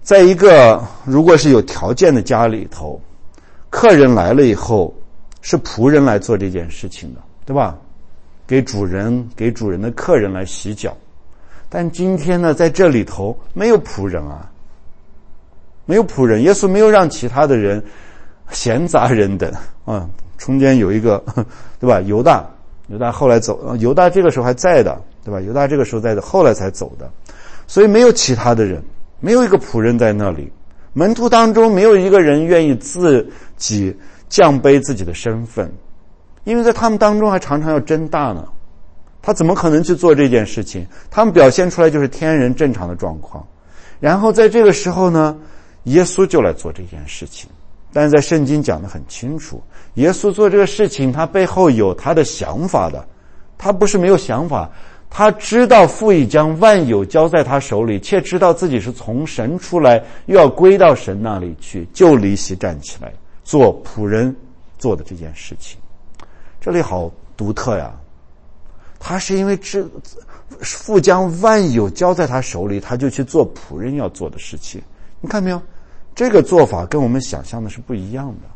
Speaker 1: 在一个如果是有条件的家里头，客人来了以后，是仆人来做这件事情的，对吧？给主人给主人的客人来洗脚。但今天呢，在这里头没有仆人啊，没有仆人，耶稣没有让其他的人闲杂人等啊。中间有一个，对吧？犹大，犹大后来走，犹大这个时候还在的，对吧？犹大这个时候在的，后来才走的，所以没有其他的人，没有一个仆人在那里。门徒当中没有一个人愿意自己降卑自己的身份，因为在他们当中还常常要争大呢。他怎么可能去做这件事情？他们表现出来就是天人正常的状况。然后在这个时候呢，耶稣就来做这件事情。但是在圣经讲得很清楚，耶稣做这个事情他背后有他的想法的。他不是没有想法，他知道父已将万有交在他手里，且知道自己是从神出来，又要归到神那里去，就离席站起来做仆人做的这件事情。这里好独特呀，他是因为知父将万有交在他手里，他就去做仆人要做的事情。你看没有，这个做法跟我们想象的是不一样的。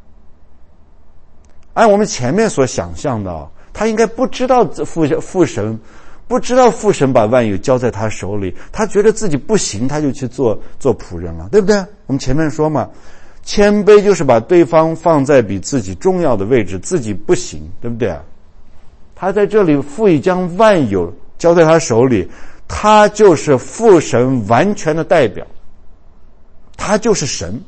Speaker 1: 按我们前面所想象的，他应该不知道父父神不知道父神把万有交在他手里，他觉得自己不行，他就去做做仆人了，对不对？我们前面说嘛，谦卑就是把对方放在比自己重要的位置，自己不行，对不对？他在这里父已将万有交在他手里，他就是父神完全的代表，他就是神，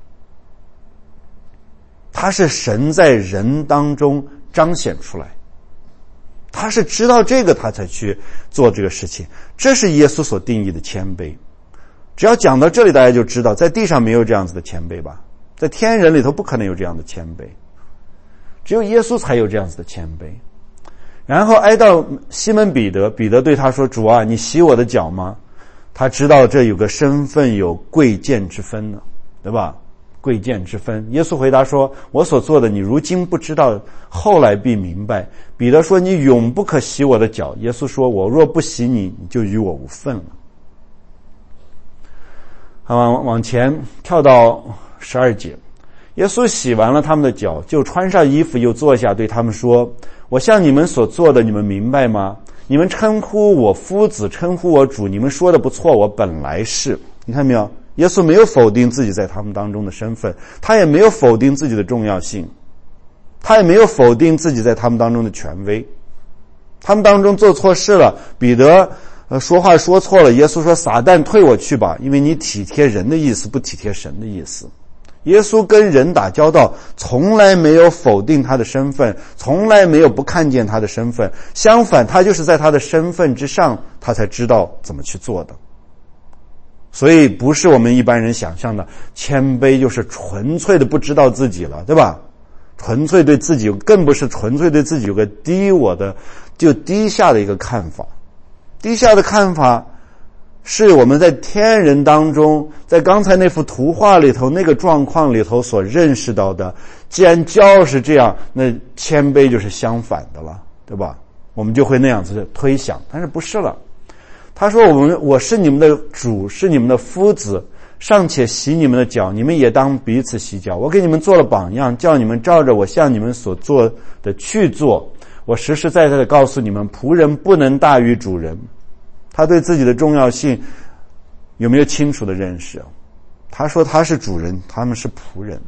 Speaker 1: 他是神在人当中彰显出来，他是知道这个他才去做这个事情。这是耶稣所定义的谦卑。只要讲到这里，大家就知道在地上没有这样子的谦卑吧，在天人里头不可能有这样的谦卑，只有耶稣才有这样子的谦卑。然后挨到西门彼得，彼得对他说，主啊，你洗我的脚吗？他知道这有个身份有贵贱之分呢，对吧？贵贱之分。耶稣回答说，我所做的你如今不知道，后来必明白。彼得说，你永不可洗我的脚。耶稣说，我若不洗你，你就与我无分了。往往前跳到十二节，耶稣洗完了他们的脚，就穿上衣服，又坐下，对他们说，我向你们所做的，你们明白吗？你们称呼我夫子，称呼我主，你们说的不错，我本来是。你看没有？耶稣没有否定自己在他们当中的身份，他也没有否定自己的重要性，他也没有否定自己在他们当中的权威。他们当中做错事了，彼得呃说话说错了，耶稣说，撒旦退我去吧，因为你体贴人的意思，不体贴神的意思。耶稣跟人打交道，从来没有否定他的身份，从来没有不看见他的身份，相反，他就是在他的身份之上，他才知道怎么去做的。所以不是我们一般人想象的谦卑就是纯粹的不知道自己了，对吧？纯粹对自己，更不是纯粹对自己有个低我的就低下的一个看法。低下的看法是我们在天人当中，在刚才那幅图画里头那个状况里头所认识到的。既然骄傲是这样，那谦卑就是相反的了，对吧？我们就会那样子推想，但是不是了。他说，我们我是你们的主，是你们的夫子，尚且洗你们的脚，你们也当彼此洗脚。我给你们做了榜样，叫你们照着我向你们所做的去做。我实实在在的告诉你们，仆人不能大于主人。他对自己的重要性有没有清楚的认识？他说他是主人，他们是仆人。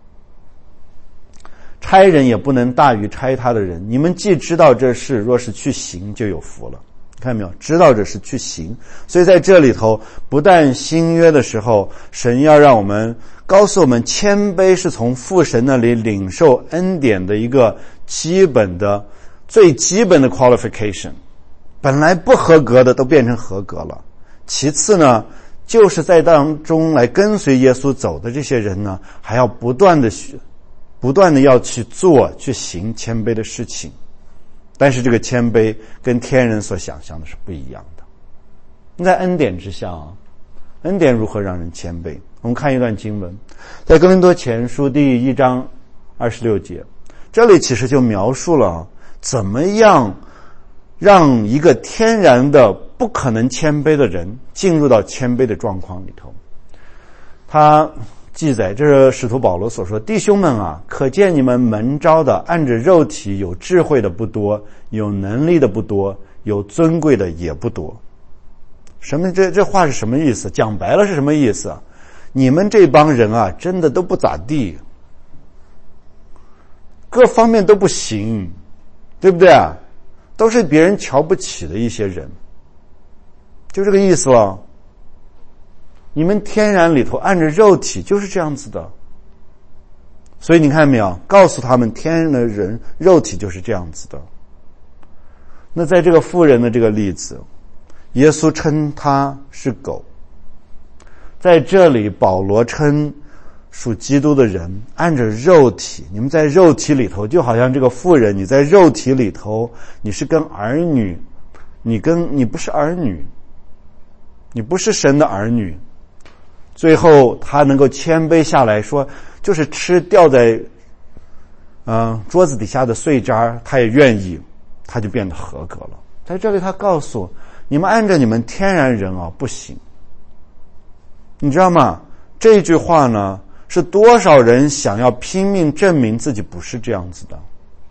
Speaker 1: 差人也不能大于差他的人。你们既知道这事，若是去行，就有福了。看到没有？知道这是去行。所以在这里头，不但新约的时候，神要让我们告诉我们，谦卑是从父神那里领受恩典的一个基本的最基本的 qualification。本来不合格的都变成合格了。其次呢，就是在当中来跟随耶稣走的这些人呢，还要不断的不断的要去做去行谦卑的事情。但是这个谦卑跟天人所想象的是不一样的。在恩典之下啊，恩典如何让人谦卑？我们看一段经文，在哥林多前书第一章二十六节，这里其实就描述了怎么样让一个天然的不可能谦卑的人进入到谦卑的状况里头。 他记载，这是使徒保罗所说，弟兄们啊，可见你们蒙召的按着肉体有智慧的不多，有能力的不多，有尊贵的也不多。什么这这话是什么意思？讲白了是什么意思？你们这帮人啊，真的都不咋地，各方面都不行，对不对啊？都是别人瞧不起的一些人，就这个意思了。你们天然里头按着肉体就是这样子的，所以你看没有，告诉他们天然的人肉体就是这样子的。那在这个妇人的这个例子，耶稣称他是狗，在这里保罗称属基督的人按着肉体，你们在肉体里头，就好像这个妇人，你在肉体里头，你是跟儿女，你跟你不是儿女，你不是神的儿女。最后他能够谦卑下来说，就是吃掉在嗯、呃、桌子底下的碎渣他也愿意，他就变得合格了。在这里他告诉你们，按照你们天然人啊不行。你知道吗？这句话呢，是多少人想要拼命证明自己不是这样子的，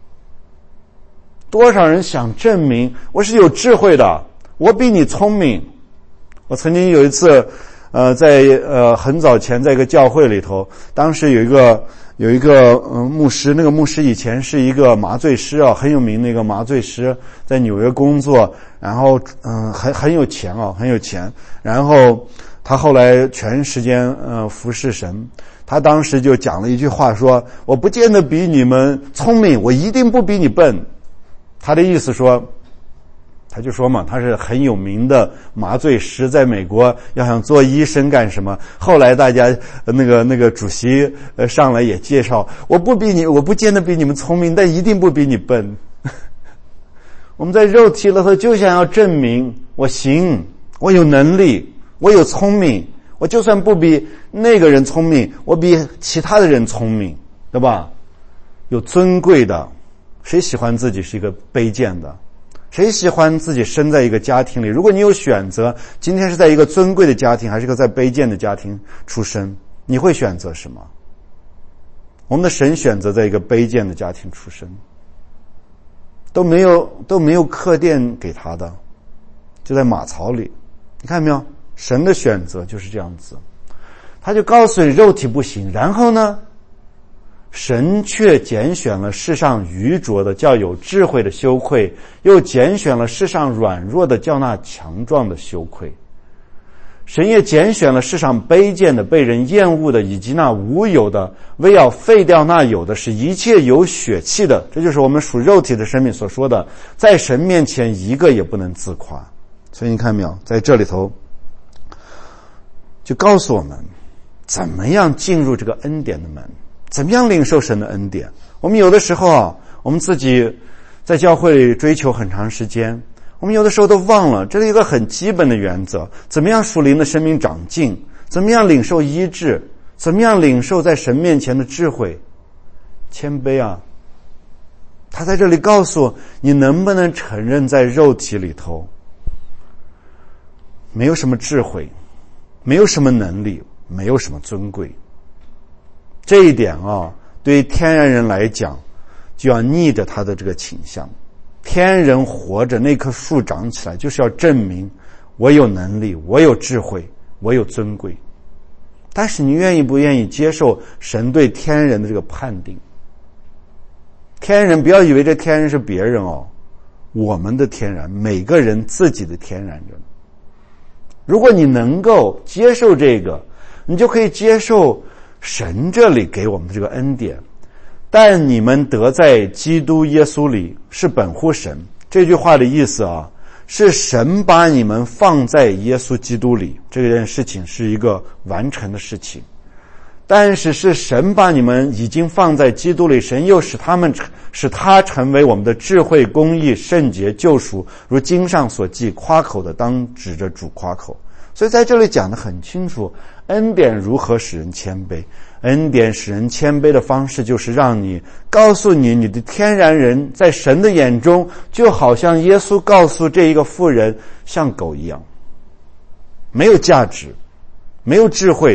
Speaker 1: 多少人想证明我是有智慧的，我比你聪明。我曾经有一次呃，在呃很早前，在一个教会里头，当时有一个有一个嗯、呃、牧师，那个牧师以前是一个麻醉师啊，很有名的一个麻醉师，在纽约工作，然后嗯、呃、很很有钱啊，很有钱，然后他后来全时间呃服侍神。他当时就讲了一句话说，我不见得比你们聪明，我一定不比你笨。他的意思说，他就说嘛，他是很有名的麻醉师，在美国要想做医生干什么。后来大家那个那个主席呃上来也介绍，我不比你，我不见得比你们聪明，但一定不比你笨。我们在肉体里头就想要证明我行，我有能力，我有聪明，我就算不比那个人聪明，我比其他的人聪明，对吧？有尊贵的，谁喜欢自己是一个卑贱的？谁喜欢自己生在一个家庭里？如果你有选择，今天是在一个尊贵的家庭，还是一个在卑贱的家庭出生，你会选择什么？我们的神选择在一个卑贱的家庭出生，都没有都没有客店给他的，就在马槽里。你看没有？神的选择就是这样子，他就告诉你肉体不行，然后呢，神却拣选了世上愚拙的，叫有智慧的羞愧，又拣选了世上软弱的，叫那强壮的羞愧。神也拣选了世上卑贱的，被人厌恶的，以及那无有的，为要废掉那有的，使一切有血气的，这就是我们属肉体的生命所说的，在神面前一个也不能自夸。所以你看没有，在这里头就告诉我们怎么样进入这个恩典的门，怎么样领受神的恩典。我们有的时候啊，我们自己在教会里追求很长时间，我们有的时候都忘了这是一个很基本的原则，怎么样属灵的生命长进，怎么样领受医治，怎么样领受在神面前的智慧。谦卑啊，他在这里告诉你，能不能承认在肉体里头没有什么智慧，没有什么能力，没有什么尊贵。这一点啊，对于天然人来讲，就要逆着他的这个倾向。天人活着，那棵树长起来，就是要证明我有能力，我有智慧，我有尊贵。但是你愿意不愿意接受神对天人的这个判定？天人，不要以为这天人是别人哦，我们的天然，每个人自己的天然人。如果你能够接受这个，你就可以接受神这里给我们的这个恩典。但你们得在基督耶稣里是本乎神，这句话的意思啊，是神把你们放在耶稣基督里，这件事情是一个完成的事情。但是是神把你们已经放在基督里，神又使他们使他成为我们的智慧、公义、圣洁、救赎，如经上所记，夸口的当指着主夸口。所以在这里讲得很清楚，恩典如何使人谦卑。恩典使人谦卑的方式，就是让你告诉你，你的天然人在神的眼中，就好像耶稣告诉这一个妇人，像狗一样，没有价值，没有智慧，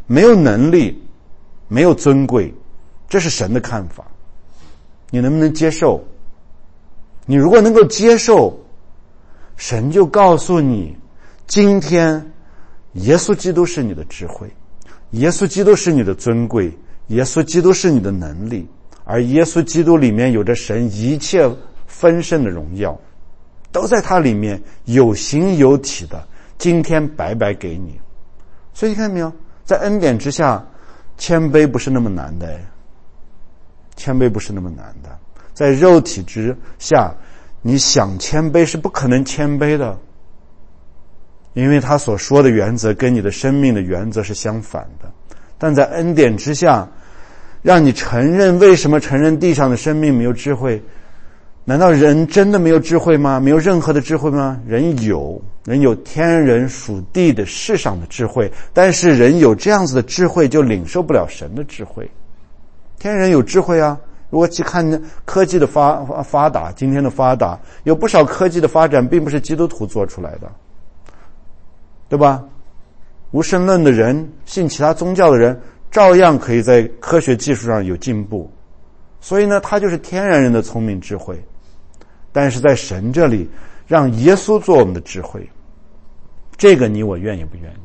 Speaker 1: 没有能力，没有尊贵，这是神的看法。你能不能接受？你如果能够接受，神就告诉你，今天耶稣基督是你的智慧，耶稣基督是你的尊贵，耶稣基督是你的能力，而耶稣基督里面有着神一切丰盛的荣耀，都在他里面有形有体的，今天白白给你。所以你看没有，在恩典之下，谦卑不是那么难的，谦卑不是那么难的。在肉体之下，你想谦卑是不可能谦卑的，因为他所说的原则跟你的生命的原则是相反的。但在恩典之下，让你承认，为什么承认地上的生命没有智慧？难道人真的没有智慧吗？没有任何的智慧吗？人有，人有天人属地的世上的智慧，但是人有这样子的智慧，就领受不了神的智慧。天人有智慧啊，如果去看科技的发发达，今天的发达，有不少科技的发展并不是基督徒做出来的，对吧？无神论的人，信其他宗教的人，照样可以在科学技术上有进步。所以呢，他就是天然人的聪明智慧。但是在神这里，让耶稣做我们的智慧，这个你我愿意不愿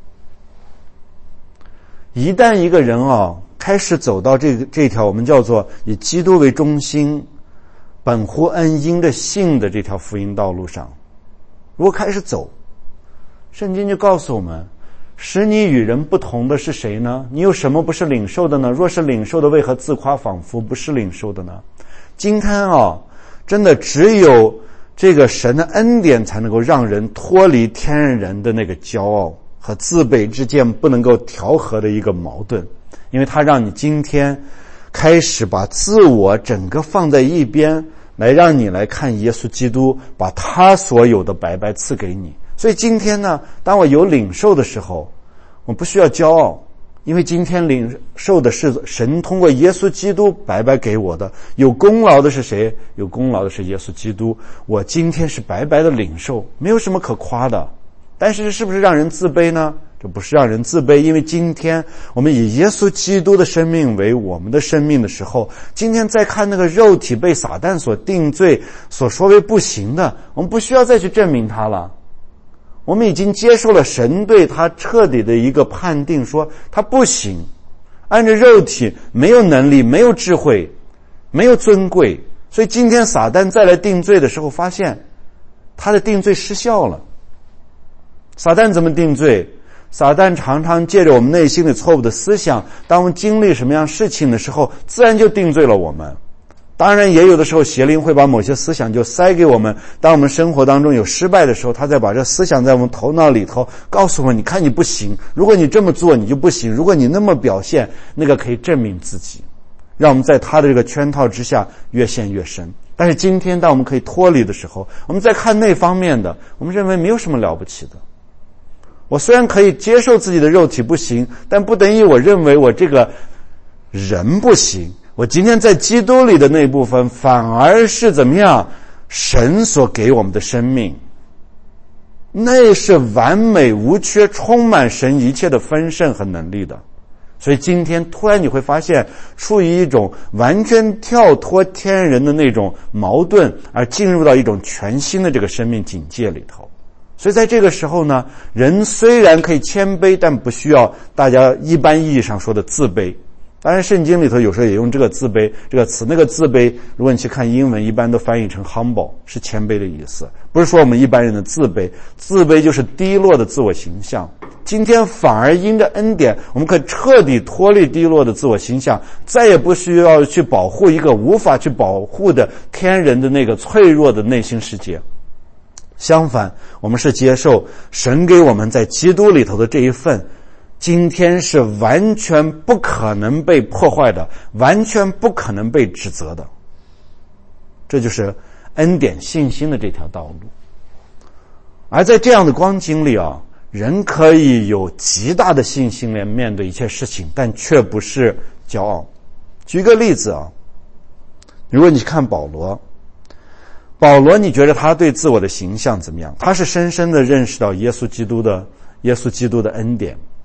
Speaker 1: 意？一旦一个人啊开始走到这个这条我们叫做以基督为中心、本乎恩因的信的这条福音道路上，如果开始走，圣经就告诉我们，使你与人不同的是谁呢？你有什么不是领受的呢？若是领受的，为何自夸仿佛不是领受的呢？今天啊，真的只有这个神的恩典才能够让人脱离天人的那个骄傲和自卑之间不能够调和的一个矛盾，因为它让你今天开始把自我整个放在一边，来让你来看耶稣基督把他所有的白白赐给你。所以今天呢，当我有领受的时候，我不需要骄傲，因为今天领受的是神通过耶稣基督白白给我的，有功劳的是谁？有功劳的是耶稣基督。我今天是白白的领受，没有什么可夸的。但是是不是让人自卑呢？这不是让人自卑，因为今天我们以耶稣基督的生命为我们的生命的时候，今天再看那个肉体被撒旦所定罪，所说为不行的，我们不需要再去证明它了。我们已经接受了神对他彻底的一个判定，说他不行，按照肉体没有能力，没有智慧，没有尊贵。所以今天撒旦再来定罪的时候，发现他的定罪失效了。撒旦怎么定罪？撒旦常常借着我们内心的错误的思想，当我们经历什么样事情的时候，自然就定罪了我们。当然也有的时候邪灵会把某些思想就塞给我们，当我们生活当中有失败的时候，他再把这思想在我们头脑里头告诉我们，你看你不行，如果你这么做你就不行，如果你那么表现，那个可以证明自己，让我们在他的这个圈套之下越陷越深。但是今天当我们可以脱离的时候，我们再看那方面的，我们认为没有什么了不起的。我虽然可以接受自己的肉体不行，但不等于我认为我这个人不行。我今天在基督里的那部分反而是怎么样？神所给我们的生命，那是完美无缺，充满神一切的丰盛和能力的。所以今天突然你会发现，处于一种完全跳脱天人的那种矛盾，而进入到一种全新的这个生命境界里头。所以在这个时候呢，人虽然可以谦卑，但不需要大家一般意义上说的自卑。当然圣经里头有时候也用这个自卑这个词，那个自卑如果你去看英文一般都翻译成 humble， 是谦卑的意思，不是说我们一般人的自卑。自卑就是低落的自我形象。今天反而因着恩典，我们可以彻底脱离低落的自我形象，再也不需要去保护一个无法去保护的天人的那个脆弱的内心世界。相反，我们是接受神给我们在基督里头的这一份，今天是完全不可能被破坏的，完全不可能被指责的。这就是恩典信心的这条道路。而在这样的光景里啊，人可以有极大的信心来面对一切事情，但却不是骄傲。举个例子啊，如果你看保罗，保罗你觉得他对自我的形象怎么样？他是深深的认识到耶稣基督的耶稣基督的恩典，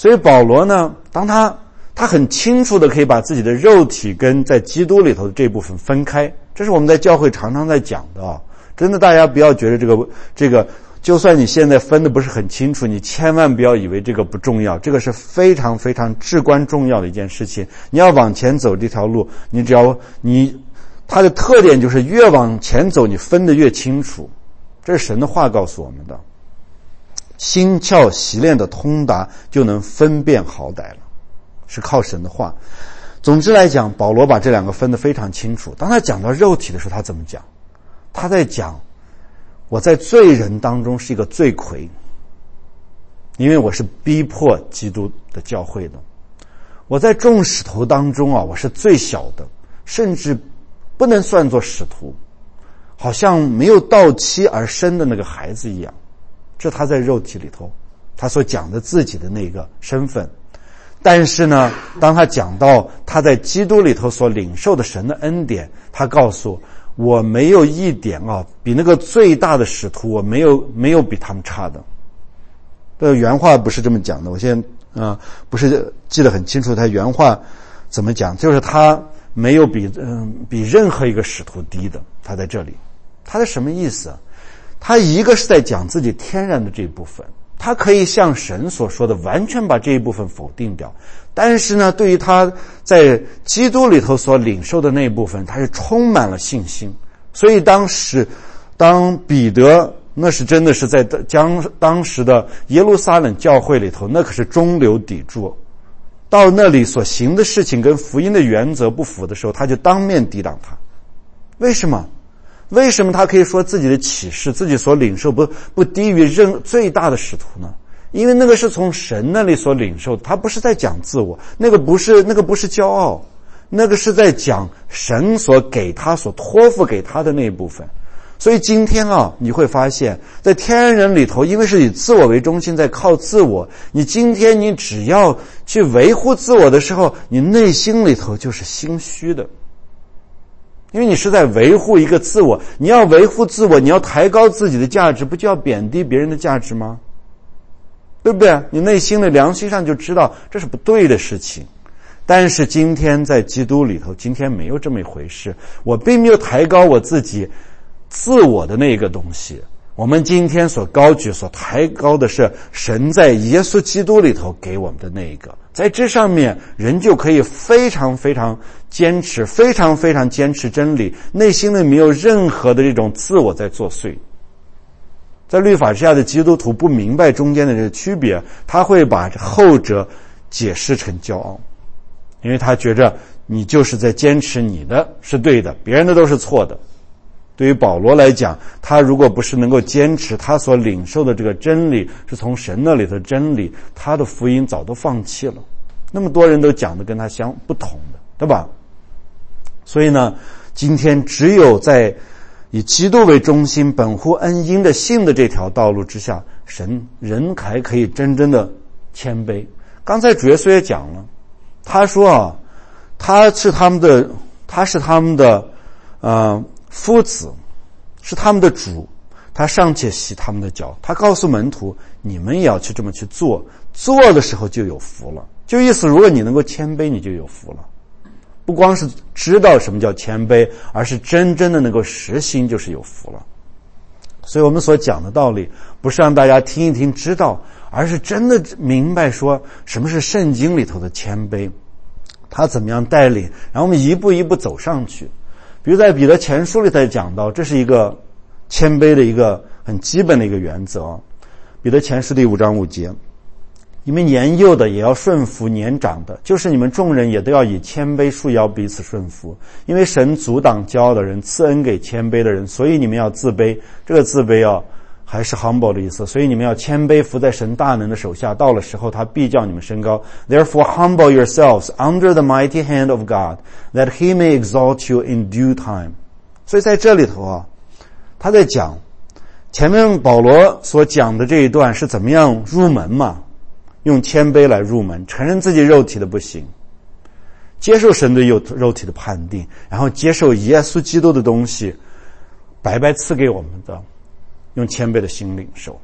Speaker 1: 所以保罗呢，当他他很清楚的可以把自己的肉体跟在基督里头的这部分分开，这是我们在教会常常在讲的啊。真的，大家不要觉得这个这个，就算你现在分的不是很清楚，你千万不要以为这个不重要，这个是非常非常至关重要的一件事情。你要往前走这条路，你只要你它的特点就是越往前走，你分得越清楚。这是神的话告诉我们的。心窍习练的通达，就能分辨好歹了，是靠神的话。总之来讲，保罗把这两个分得非常清楚。当他讲到肉体的时候，他怎么讲？他在讲，我在罪人当中是一个罪魁，因为我是逼迫基督的教会的。我在众使徒当中啊，我是最小的，甚至不能算作使徒，好像没有到期而生的那个孩子一样。这他在肉体里头他所讲的自己的那个身份。但是呢，当他讲到他在基督里头所领受的神的恩典，他告诉我没有一点啊，比那个最大的使徒我没有没有比他们差的。这原话不是这么讲的，我现在啊、呃、不是记得很清楚他原话怎么讲，就是他没有比嗯、呃、比任何一个使徒低的。他在这里，他的什么意思？他一个是在讲自己天然的这一部分，他可以像神所说的完全把这一部分否定掉，但是呢，对于他在基督里头所领受的那一部分，他是充满了信心。所以当时当彼得，那是真的是在将当时的耶路撒冷教会里头，那可是中流砥柱，到那里所行的事情跟福音的原则不符的时候，他就当面抵挡他。为什么？为什么他可以说自己的启示，自己所领受不不低于任最大的使徒呢？因为那个是从神那里所领受的，他不是在讲自我，那个不是那个不是骄傲，那个是在讲神所给他所托付给他的那一部分。所以今天啊，你会发现在天人里头，因为是以自我为中心，在靠自我，你今天你只要去维护自我的时候，你内心里头就是心虚的。因为你是在维护一个自我，你要维护自我，你要抬高自己的价值，不就要贬低别人的价值吗？对不对？你内心的良心上就知道这是不对的事情。但是今天在基督里头，今天没有这么一回事。我并没有抬高我自己自我的那个东西，我们今天所高举所抬高的是神在耶稣基督里头给我们的那一个。在这上面人就可以非常非常坚持，非常非常坚持真理，内心里没有任何的这种自我在作祟。在律法之下的基督徒不明白中间的这个区别，他会把后者解释成骄傲，因为他觉着你就是在坚持你的是对的，别人的都是错的。对于保罗来讲，他如果不是能够坚持他所领受的这个真理是从神那里的真理，他的福音早都放弃了。那么多人都讲的跟他相不同的，对吧？所以呢，今天只有在以基督为中心，本乎恩因的信的这条道路之下，神人还可以真正的谦卑。刚才主耶稣也讲了，他说啊，他是他们的，他是他们的，呃。夫子是他们的主，他尚且洗他们的脚，他告诉门徒你们也要去这么去做，做的时候就有福了。就意思如果你能够谦卑，你就有福了。不光是知道什么叫谦卑，而是真正的能够实行，就是有福了。所以我们所讲的道理不是让大家听一听知道，而是真的明白说什么是圣经里头的谦卑，他怎么样带领，然后我们一步一步走上去。比如在彼得前书里才讲到，这是一个谦卑的一个很基本的一个原则。彼得前书第五章五节，你们年幼的也要顺服年长的，就是你们众人也都要以谦卑束腰，彼此顺服。因为神阻挡骄傲的人，赐恩给谦卑的人，所以你们要自卑。这个自卑啊还是 humble 的意思，所以你们要谦卑，服在神大能的手下，到了时候他必叫你们升高。Therefore humble yourselves under the mighty hand of God, that he may exalt you in due time. 所以在这里头啊，他在讲前面保罗所讲的这一段是怎么样入门嘛，用谦卑来入门，承认自己肉体的不行，接受神对肉体的判定，然后接受耶稣基督的东西白白赐给我们的，用谦卑的心领受。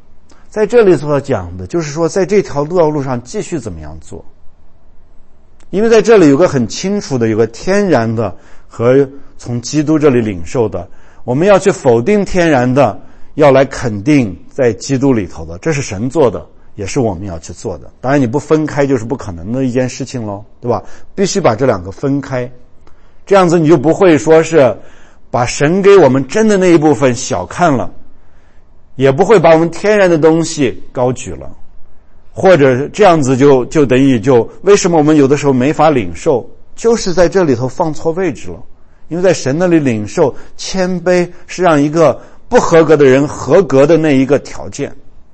Speaker 1: 在这里所讲的就是说，在这条道路上继续怎么样做。因为在这里有个很清楚的，有个天然的和从基督这里领受的，我们要去否定天然的，要来肯定在基督里头的，这是神做的，也是我们要去做的。当然你不分开就是不可能的一件事情咯，对吧？必须把这两个分开，这样子你就不会说是把神给我们真的那一部分小看了，也不会把我们天然的东西高举了，或者这样子就就等于就为什么我们有的时候没法领受，就是在这里头放错位置了。因为在神那里领受谦卑是让一个不合格的人合格的那一个条件。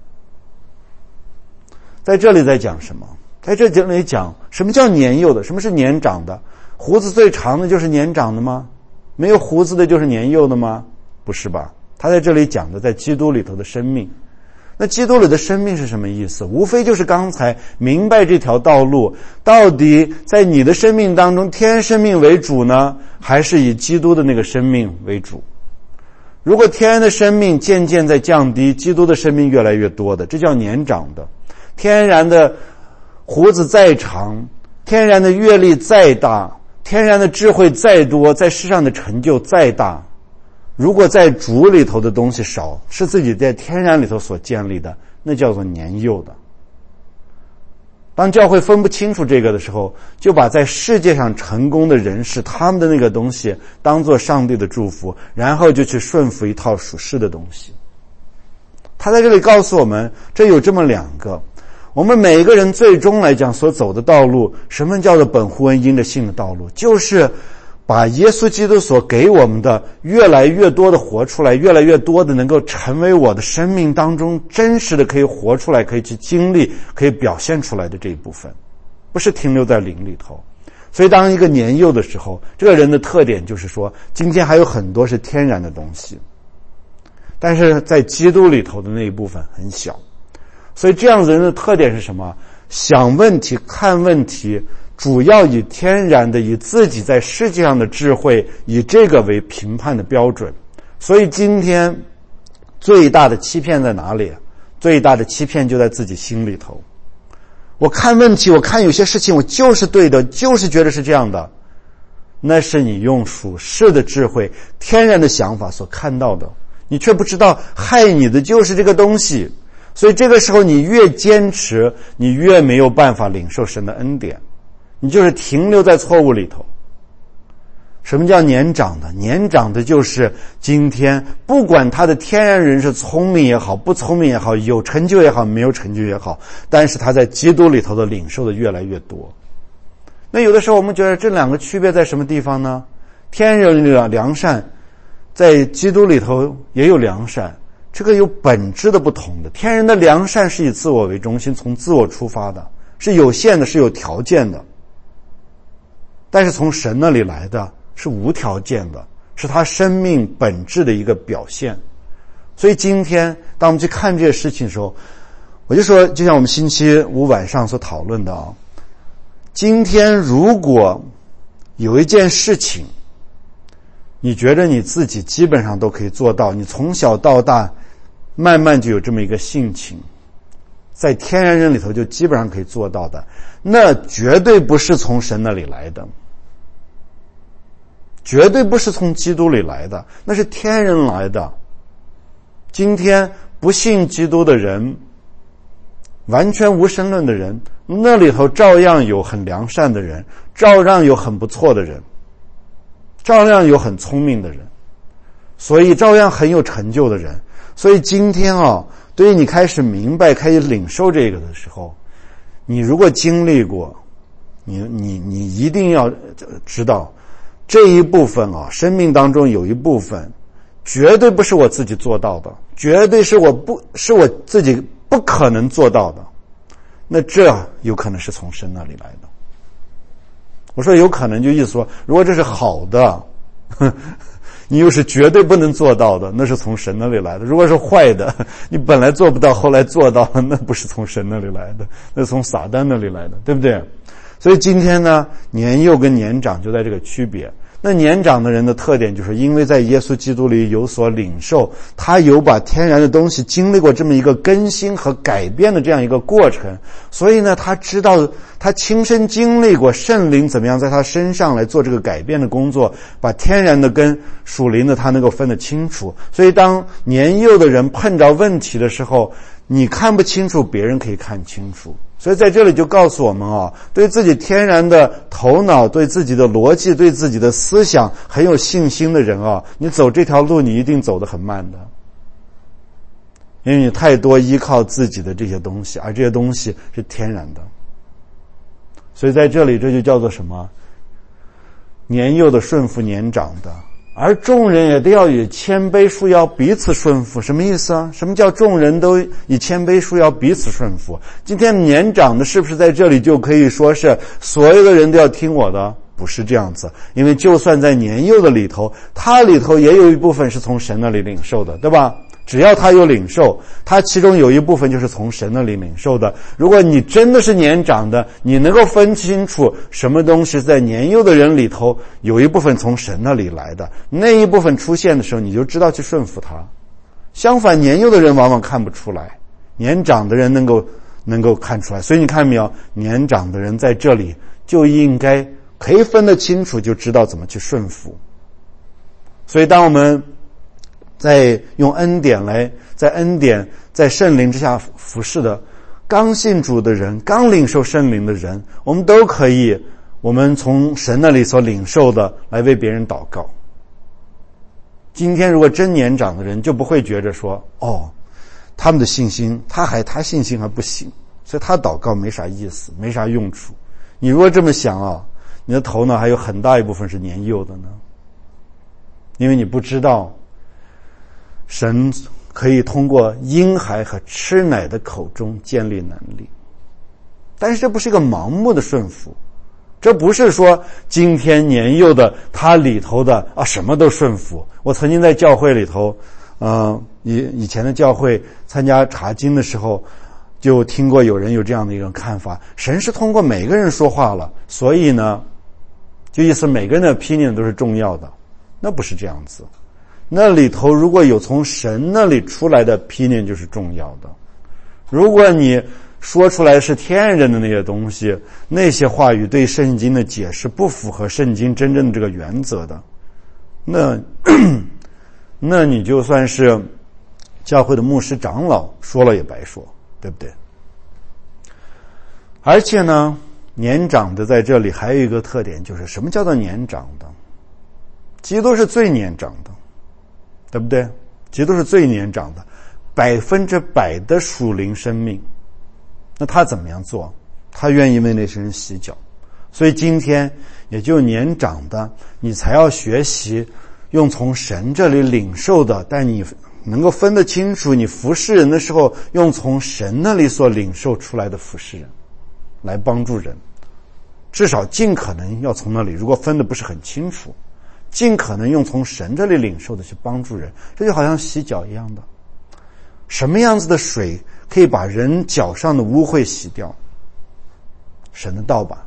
Speaker 1: 在这里在讲什么？在这里讲什么叫年幼的，什么是年长的？胡子最长的就是年长的吗？没有胡子的就是年幼的吗？不是吧？他在这里讲的在基督里头的生命。那基督里的生命是什么意思？无非就是刚才明白这条道路到底在你的生命当中天然生命为主呢，还是以基督的那个生命为主。如果天然的生命渐渐在降低，基督的生命越来越多的，这叫年长的。天然的胡子再长，天然的阅历再大，天然的智慧再多，在世上的成就再大，如果在主里头的东西少，是自己在天然里头所建立的，那叫做年幼的。当教会分不清楚这个的时候，就把在世界上成功的人士他们的那个东西当作上帝的祝福，然后就去顺服一套属世的东西。他在这里告诉我们，这有这么两个，我们每一个人最终来讲所走的道路，什么叫做本乎恩因着信的道路，就是把耶稣基督所给我们的越来越多的活出来，越来越多的能够成为我的生命当中真实的可以活出来，可以去经历，可以表现出来的这一部分，不是停留在灵里头。所以当一个年幼的时候，这个人的特点就是说，今天还有很多是天然的东西，但是在基督里头的那一部分很小。所以这样子人的特点是什么？想问题，看问题，主要以天然的，以自己在世界上的智慧，以这个为评判的标准。所以今天最大的欺骗在哪里？最大的欺骗就在自己心里头。我看问题，我看有些事情我就是对的，就是觉得是这样的，那是你用属世的智慧天然的想法所看到的，你却不知道害你的就是这个东西。所以这个时候你越坚持，你越没有办法领受神的恩典，你就是停留在错误里头。什么叫年长的？年长的就是今天不管他的天然人是聪明也好，不聪明也好，有成就也好，没有成就也好，但是他在基督里头的领受的越来越多。那有的时候我们觉得这两个区别在什么地方呢？天然的良善在基督里头也有良善，这个有本质的不同的。天然的良善是以自我为中心，从自我出发的，是有限的，是有条件的。但是从神那里来的是无条件的，是他生命本质的一个表现。所以今天当我们去看这些事情的时候，我就说，就像我们星期五晚上所讨论的啊，今天如果有一件事情你觉得你自己基本上都可以做到，你从小到大慢慢就有这么一个性情，在天然人里头就基本上可以做到的，那绝对不是从神那里来的，绝对不是从基督里来的，那是天人来的。今天不信基督的人，完全无神论的人，那里头照样有很良善的人，照样有很不错的人，照样有很聪明的人，所以照样很有成就的人。所以今天啊，对于你开始明白，开始领受这个的时候，你如果经历过，你你你一定要知道，这一部分啊，生命当中有一部分绝对不是我自己做到的，绝对是我不是我自己不可能做到的，那这有可能是从神那里来的。我说有可能就意思说，如果这是好的，你又是绝对不能做到的，那是从神那里来的。如果是坏的，你本来做不到后来做到了，那不是从神那里来的，那是从撒旦那里来的，对不对？所以今天呢，年幼跟年长就在这个区别。 那年长的人的特点就是因为在耶稣基督里有所领受，他有把天然的东西经历过这么一个更新和改变的这样一个过程，所以呢，他知道，他亲身经历过圣灵怎么样在他身上来做这个改变的工作，把天然的跟属灵的他能够分得清楚。所以当年幼的人碰着问题的时候，你看不清楚，别人可以看清楚。所以在这里就告诉我们啊，对自己天然的头脑，对自己的逻辑，对自己的思想很有信心的人啊，你走这条路你一定走得很慢的，因为你太多依靠自己的这些东西，而这些东西是天然的。所以在这里这就叫做什么？年幼的顺服年长的，而众人也都要以谦卑束腰，彼此顺服。什么意思啊？什么叫众人都以谦卑束腰，彼此顺服？今天年长的是不是在这里就可以说是所有的人都要听我的？不是这样子，因为就算在年幼的里头，他里头也有一部分是从神那里领受的，对吧？只要他有领受，他其中有一部分就是从神那里领受的。如果你真的是年长的，你能够分清楚什么东西在年幼的人里头有一部分从神那里来的，那一部分出现的时候，你就知道去顺服他。相反，年幼的人往往看不出来，年长的人能够能够看出来。所以你看没有，年长的人在这里就应该可以分得清楚，就知道怎么去顺服。所以当我们在用恩典来，在恩典在圣灵之下服侍的刚信主的人，刚领受圣灵的人，我们都可以，我们从神那里所领受的来为别人祷告。今天如果真年长的人，就不会觉着说，哦，他们的信心，他还他信心还不行，所以他祷告没啥意思，没啥用处。你如果这么想啊，你的头脑还有很大一部分是年幼的呢，因为你不知道神可以通过婴孩和吃奶的口中建立能力。但是这不是一个盲目的顺服，这不是说今天年幼的他里头的啊什么都顺服。我曾经在教会里头呃以以前的教会参加查经的时候，就听过有人有这样的一个看法，神是通过每个人说话了，所以呢就意思每个人的 opinion 都是重要的。那不是这样子，那里头如果有从神那里出来的 opinion 就是重要的。如果你说出来是天然的那些东西，那些话语对圣经的解释不符合圣经真正的这个原则的，那那你就算是教会的牧师长老说了也白说，对不对？而且呢，年长的在这里还有一个特点，就是什么叫做年长的？基督是最年长的，对不对？基督是最年长的，百分之百的属灵生命。那他怎么样做？他愿意为那些人洗脚。所以今天也就年长的，你才要学习用从神这里领受的，但你能够分得清楚，你服侍人的时候用从神那里所领受出来的服侍人来帮助人。至少尽可能要从那里，如果分得不是很清楚，尽可能用从神这里领受的去帮助人。这就好像洗脚一样的，什么样子的水可以把人脚上的污秽洗掉？神的道吧。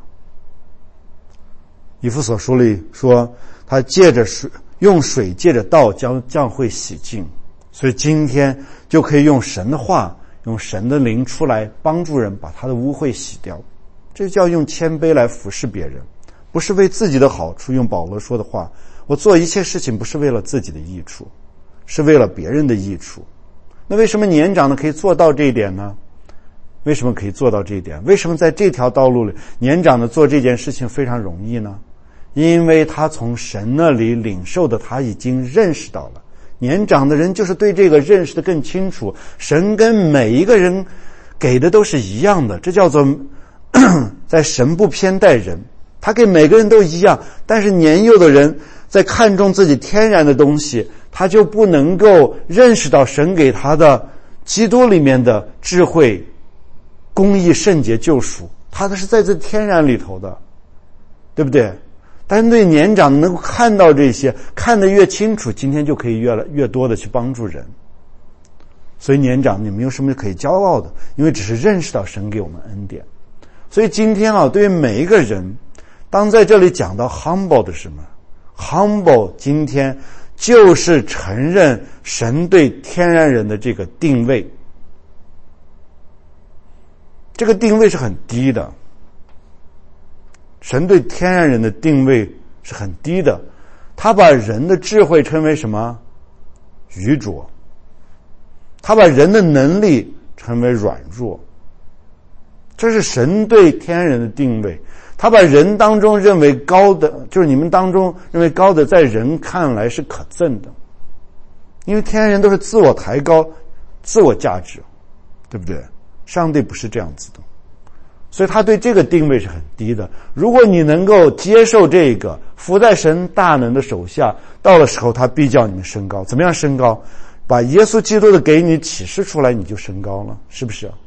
Speaker 1: 以弗所书里说，他借着水，用水借着道将将会洗净。所以今天就可以用神的话，用神的灵出来帮助人把他的污秽洗掉。这叫用谦卑来服侍别人，不是为自己的好处。用保罗说的话，我做一切事情不是为了自己的益处，是为了别人的益处。那为什么年长的可以做到这一点呢？为什么可以做到这一点？为什么在这条道路里年长的做这件事情非常容易呢？因为他从神那里领受的，他已经认识到了。年长的人就是对这个认识的更清楚，神跟每一个人给的都是一样的，这叫做在神不偏待人，他给每个人都一样。但是年幼的人在看重自己天然的东西，他就不能够认识到神给他的基督里面的智慧、公义、圣洁、救赎，他的是在这天然里头的，对不对？但是对年长的能够看到这些，看得越清楚，今天就可以越来越多的去帮助人。所以年长你没有什么可以骄傲的，因为只是认识到神给我们恩典。所以今天啊，对于每一个人，当在这里讲到 humble 的什么 humble 今天就是承认神对天然人的这个定位。这个定位是很低的，神对天然人的定位是很低的，他把人的智慧称为什么？愚拙。他把人的能力称为软弱。这是神对天然人的定位。他把人当中认为高的，就是你们当中认为高的，在人看来是可憎的。因为天然人都是自我抬高，自我价值，对不对？上帝不是这样子的。所以他对这个定位是很低的。如果你能够接受这个，服在神大能的手下，到了时候他必叫你们升高。怎么样升高？把耶稣基督的给你启示出来，你就升高了，是不是？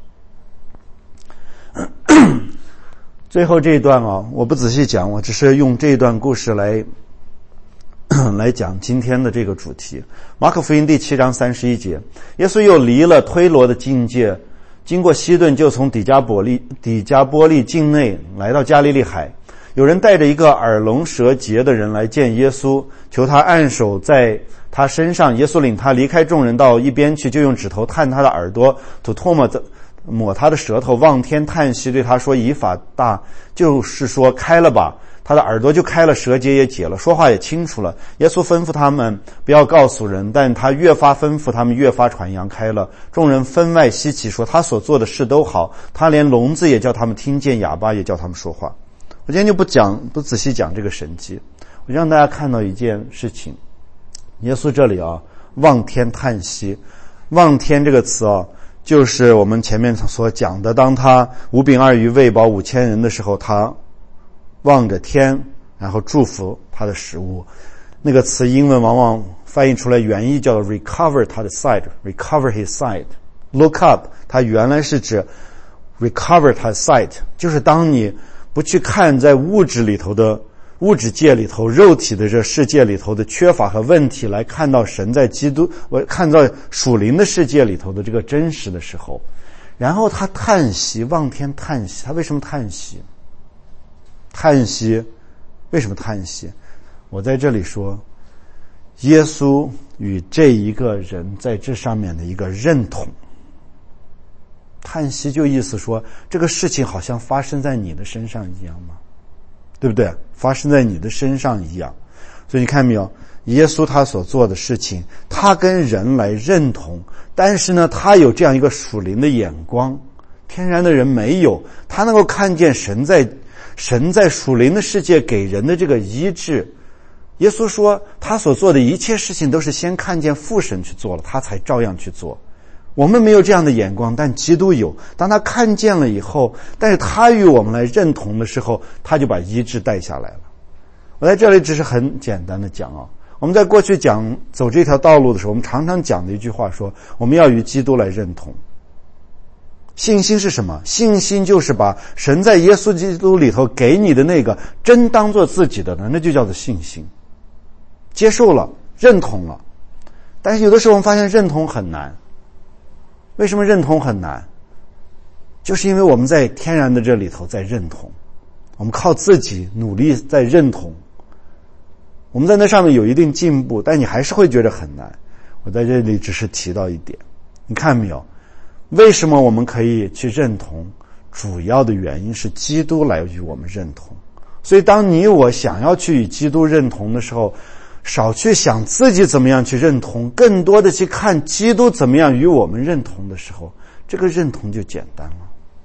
Speaker 1: 最后这一段啊，我不仔细讲，我只是用这一段故事来来讲今天的这个主题。马可福音第七章三十一节，耶稣又离了推罗的境界，经过西顿，就从底加波利底加波利境内来到加利利海。有人带着一个耳聋舌结的人来见耶稣，求他按手在他身上。耶稣领他离开众人到一边去，就用指头探他的耳朵，吐唾沫抹他的舌头，望天叹息，对他说：以法大，就是说开了吧。他的耳朵就开了，舌结也解了，说话也清楚了。耶稣吩咐他们不要告诉人，但他越发吩咐他们，越发传扬开了。众人分外稀奇，说他所做的事都好，他连聋子也叫他们听见，哑巴也叫他们说话。我今天就不讲不仔细讲这个神迹，我让大家看到一件事情。耶稣这里啊，望天叹息，望天这个词啊，就是我们前面所讲的，当他五饼二鱼喂饱五千人的时候，他望着天，然后祝福他的食物。那个词英文往往翻译出来原意叫 recover 他的 sight， recover his sight。 look up 它原来是指 recover 他的 sight， 就是当你不去看在物质里头的物质界里头肉体的这世界里头的缺乏和问题，来看到神在基督我看到属灵的世界里头的这个真实的时候，然后他叹息，望天叹息。他为什么叹息？叹息为什么叹息？我在这里说，耶稣与这一个人在这上面的一个认同。叹息就意思说，这个事情好像发生在你的身上一样吗？对不对？发生在你的身上一样。所以你看没有，耶稣他所做的事情，他跟人来认同，但是呢，他有这样一个属灵的眼光，天然的人没有。他能够看见神在神在属灵的世界给人的这个医治。耶稣说他所做的一切事情都是先看见父神去做了，他才照样去做。我们没有这样的眼光，但基督有。当他看见了以后，但是他与我们来认同的时候，他就把医治带下来了。我在这里只是很简单的讲啊，我们在过去讲走这条道路的时候，我们常常讲的一句话说，我们要与基督来认同。信心是什么？信心就是把神在耶稣基督里头给你的那个真当做自己的呢，那就叫做信心。接受了，认同了。但是有的时候我们发现认同很难。为什么认同很难？就是因为我们在天然的这里头在认同，我们靠自己努力在认同，我们在那上面有一定进步，但你还是会觉得很难。我在这里只是提到一点，你看没有？为什么我们可以去认同？主要的原因是基督来与我们认同。所以当你我想要去与基督认同的时候，少去想自己怎么样去认同，更多的去看基督怎么样与我们认同的时候，这个认同就简单了。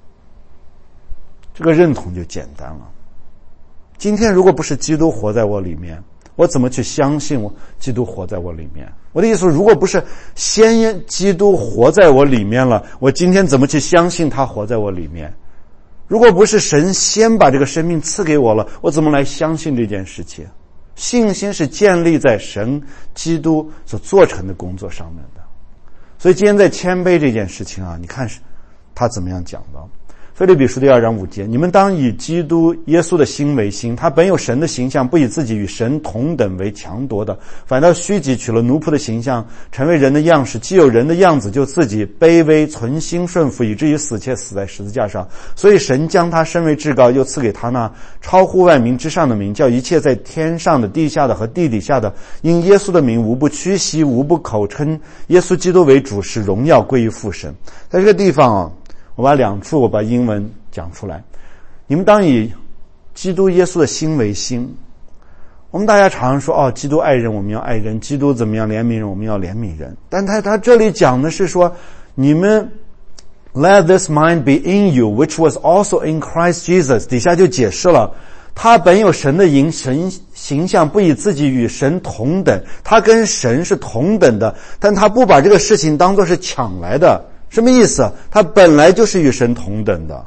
Speaker 1: 这个认同就简单了。今天如果不是基督活在我里面，我怎么去相信我基督活在我里面？我的意思，如果不是先基督活在我里面了，我今天怎么去相信他活在我里面？如果不是神先把这个生命赐给我了，我怎么来相信这件事情？信心是建立在神基督所做成的工作上面的。所以今天在谦卑这件事情啊，你看他怎么样讲的。 腓立比书第二章五节，你们当以基督耶稣的心为心，他本有神的形象，不以自己与神同等为强夺的，反倒虚己，取了奴仆的形象，成为人的样式。既有人的样子，就自己卑微，存心顺服，以至于死，且死在十字架上。所以神将他升为至高，又赐给他那超乎万民之上的名，叫一切在天上的、地下的和地底下的，因耶稣的名，无不屈膝，无不口称耶稣基督为主，使荣耀归于父神。在这个地方啊，我把两处我把英文讲出来。你们当以基督耶稣的心为心。我们大家常常说，哦，基督爱人，我们要爱人；基督怎么样怜悯人，我们要怜悯人。但他他这里讲的是说，你们 let this mind be in you, which was also in Christ Jesus。底下就解释了，他本有神的神形象，不以自己与神同等，他跟神是同等的，但他不把这个事情当作是抢来的。什么意思？他本来就是与神同等的，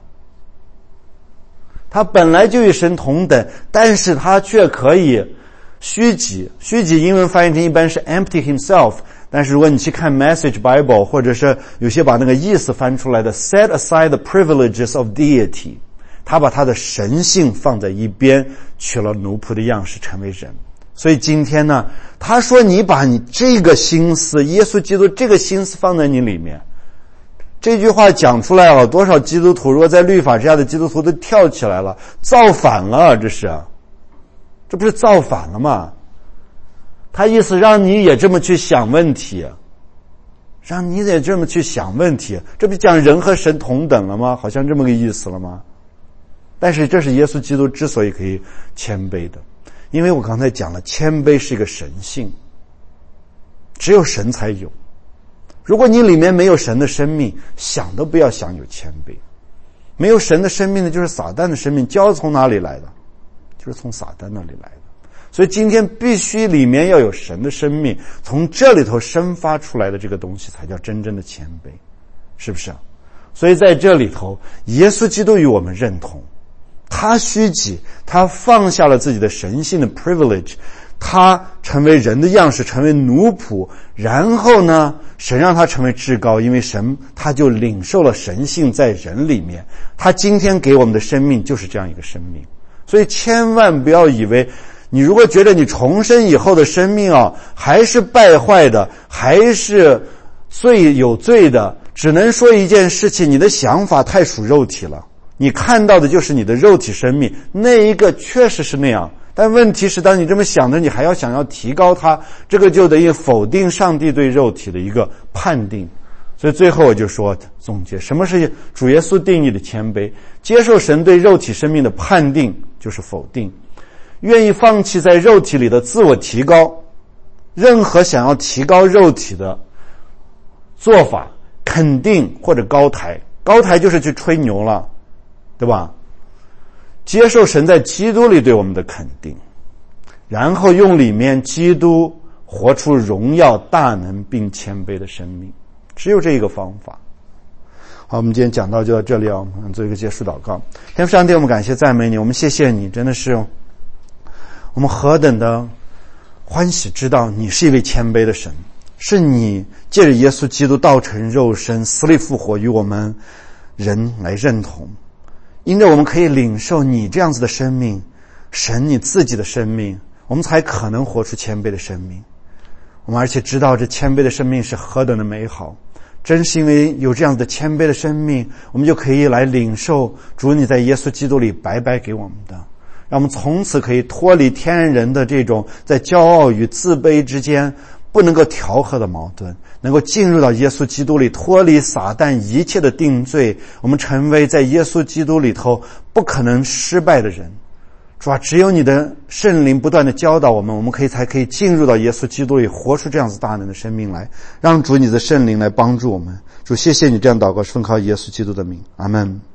Speaker 1: 他本来就与神同等，但是他却可以虚己。虚己英文翻译成一般是 empty himself， 但是如果你去看 Message Bible， 或者是有些把那个意思翻出来的 set aside the privileges of deity， 他把他的神性放在一边，取了奴仆的样式，成为人。所以今天呢，他说你把你这个心思，耶稣基督这个心思放在你里面，这句话讲出来了，多少基督徒，如果在律法之下的基督徒都跳起来了，造反了，这是，这不是造反了吗？他意思让你也这么去想问题，让你也这么去想问题，这不讲人和神同等了吗？好像这么个意思了吗？但是这是耶稣基督之所以可以谦卑的，因为我刚才讲了，谦卑是一个神性，只有神才有。如果你里面没有神的生命，想都不要想有谦卑。没有神的生命呢，就是撒旦的生命。骄傲从哪里来的？就是从撒旦那里来的。所以今天必须里面要有神的生命，从这里头生发出来的这个东西才叫真正的谦卑，是不是？所以在这里头，耶稣基督与我们认同，他虚己，他放下了自己的神性的 privilege，他成为人的样式，成为奴仆，然后呢，神让他成为至高，因为神他就领受了神性在人里面，他今天给我们的生命就是这样一个生命。所以千万不要以为，你如果觉得你重生以后的生命啊还是败坏的，还是罪有罪的，只能说一件事情，你的想法太属肉体了，你看到的就是你的肉体生命，那一个确实是那样。但问题是，当你这么想着，你还要想要提高它，这个就等于否定上帝对肉体的一个判定。所以最后我就说总结，什么是主耶稣定义的谦卑？接受神对肉体生命的判定就是否定，愿意放弃在肉体里的自我提高，任何想要提高肉体的做法，肯定或者高抬，高抬就是去吹牛了，对吧？接受神在基督里对我们的肯定，然后用里面基督活出荣耀大能并谦卑的生命，只有这一个方法。好，我们今天讲到就到这里啊，我们做一个结束祷告。天父上帝，我们感谢赞美你，我们谢谢你，真的是我们何等的欢喜知道你是一位谦卑的神，是你借着耶稣基督道成肉身，死里复活，与我们人来认同，因着我们可以领受你这样子的生命，神你自己的生命，我们才可能活出谦卑的生命。我们而且知道这谦卑的生命是何等的美好，正是因为有这样的谦卑的生命，我们就可以来领受主你在耶稣基督里白白给我们的，让我们从此可以脱离天然人的这种在骄傲与自卑之间不能够调和的矛盾，能够进入到耶稣基督里，脱离撒旦一切的定罪，我们成为在耶稣基督里头不可能失败的人。主啊，只有你的圣灵不断的教导我们，我们可以才可以进入到耶稣基督里，活出这样子大能的生命来，让主你的圣灵来帮助我们。主，谢谢你这样祷告，是奉靠耶稣基督的名，阿们。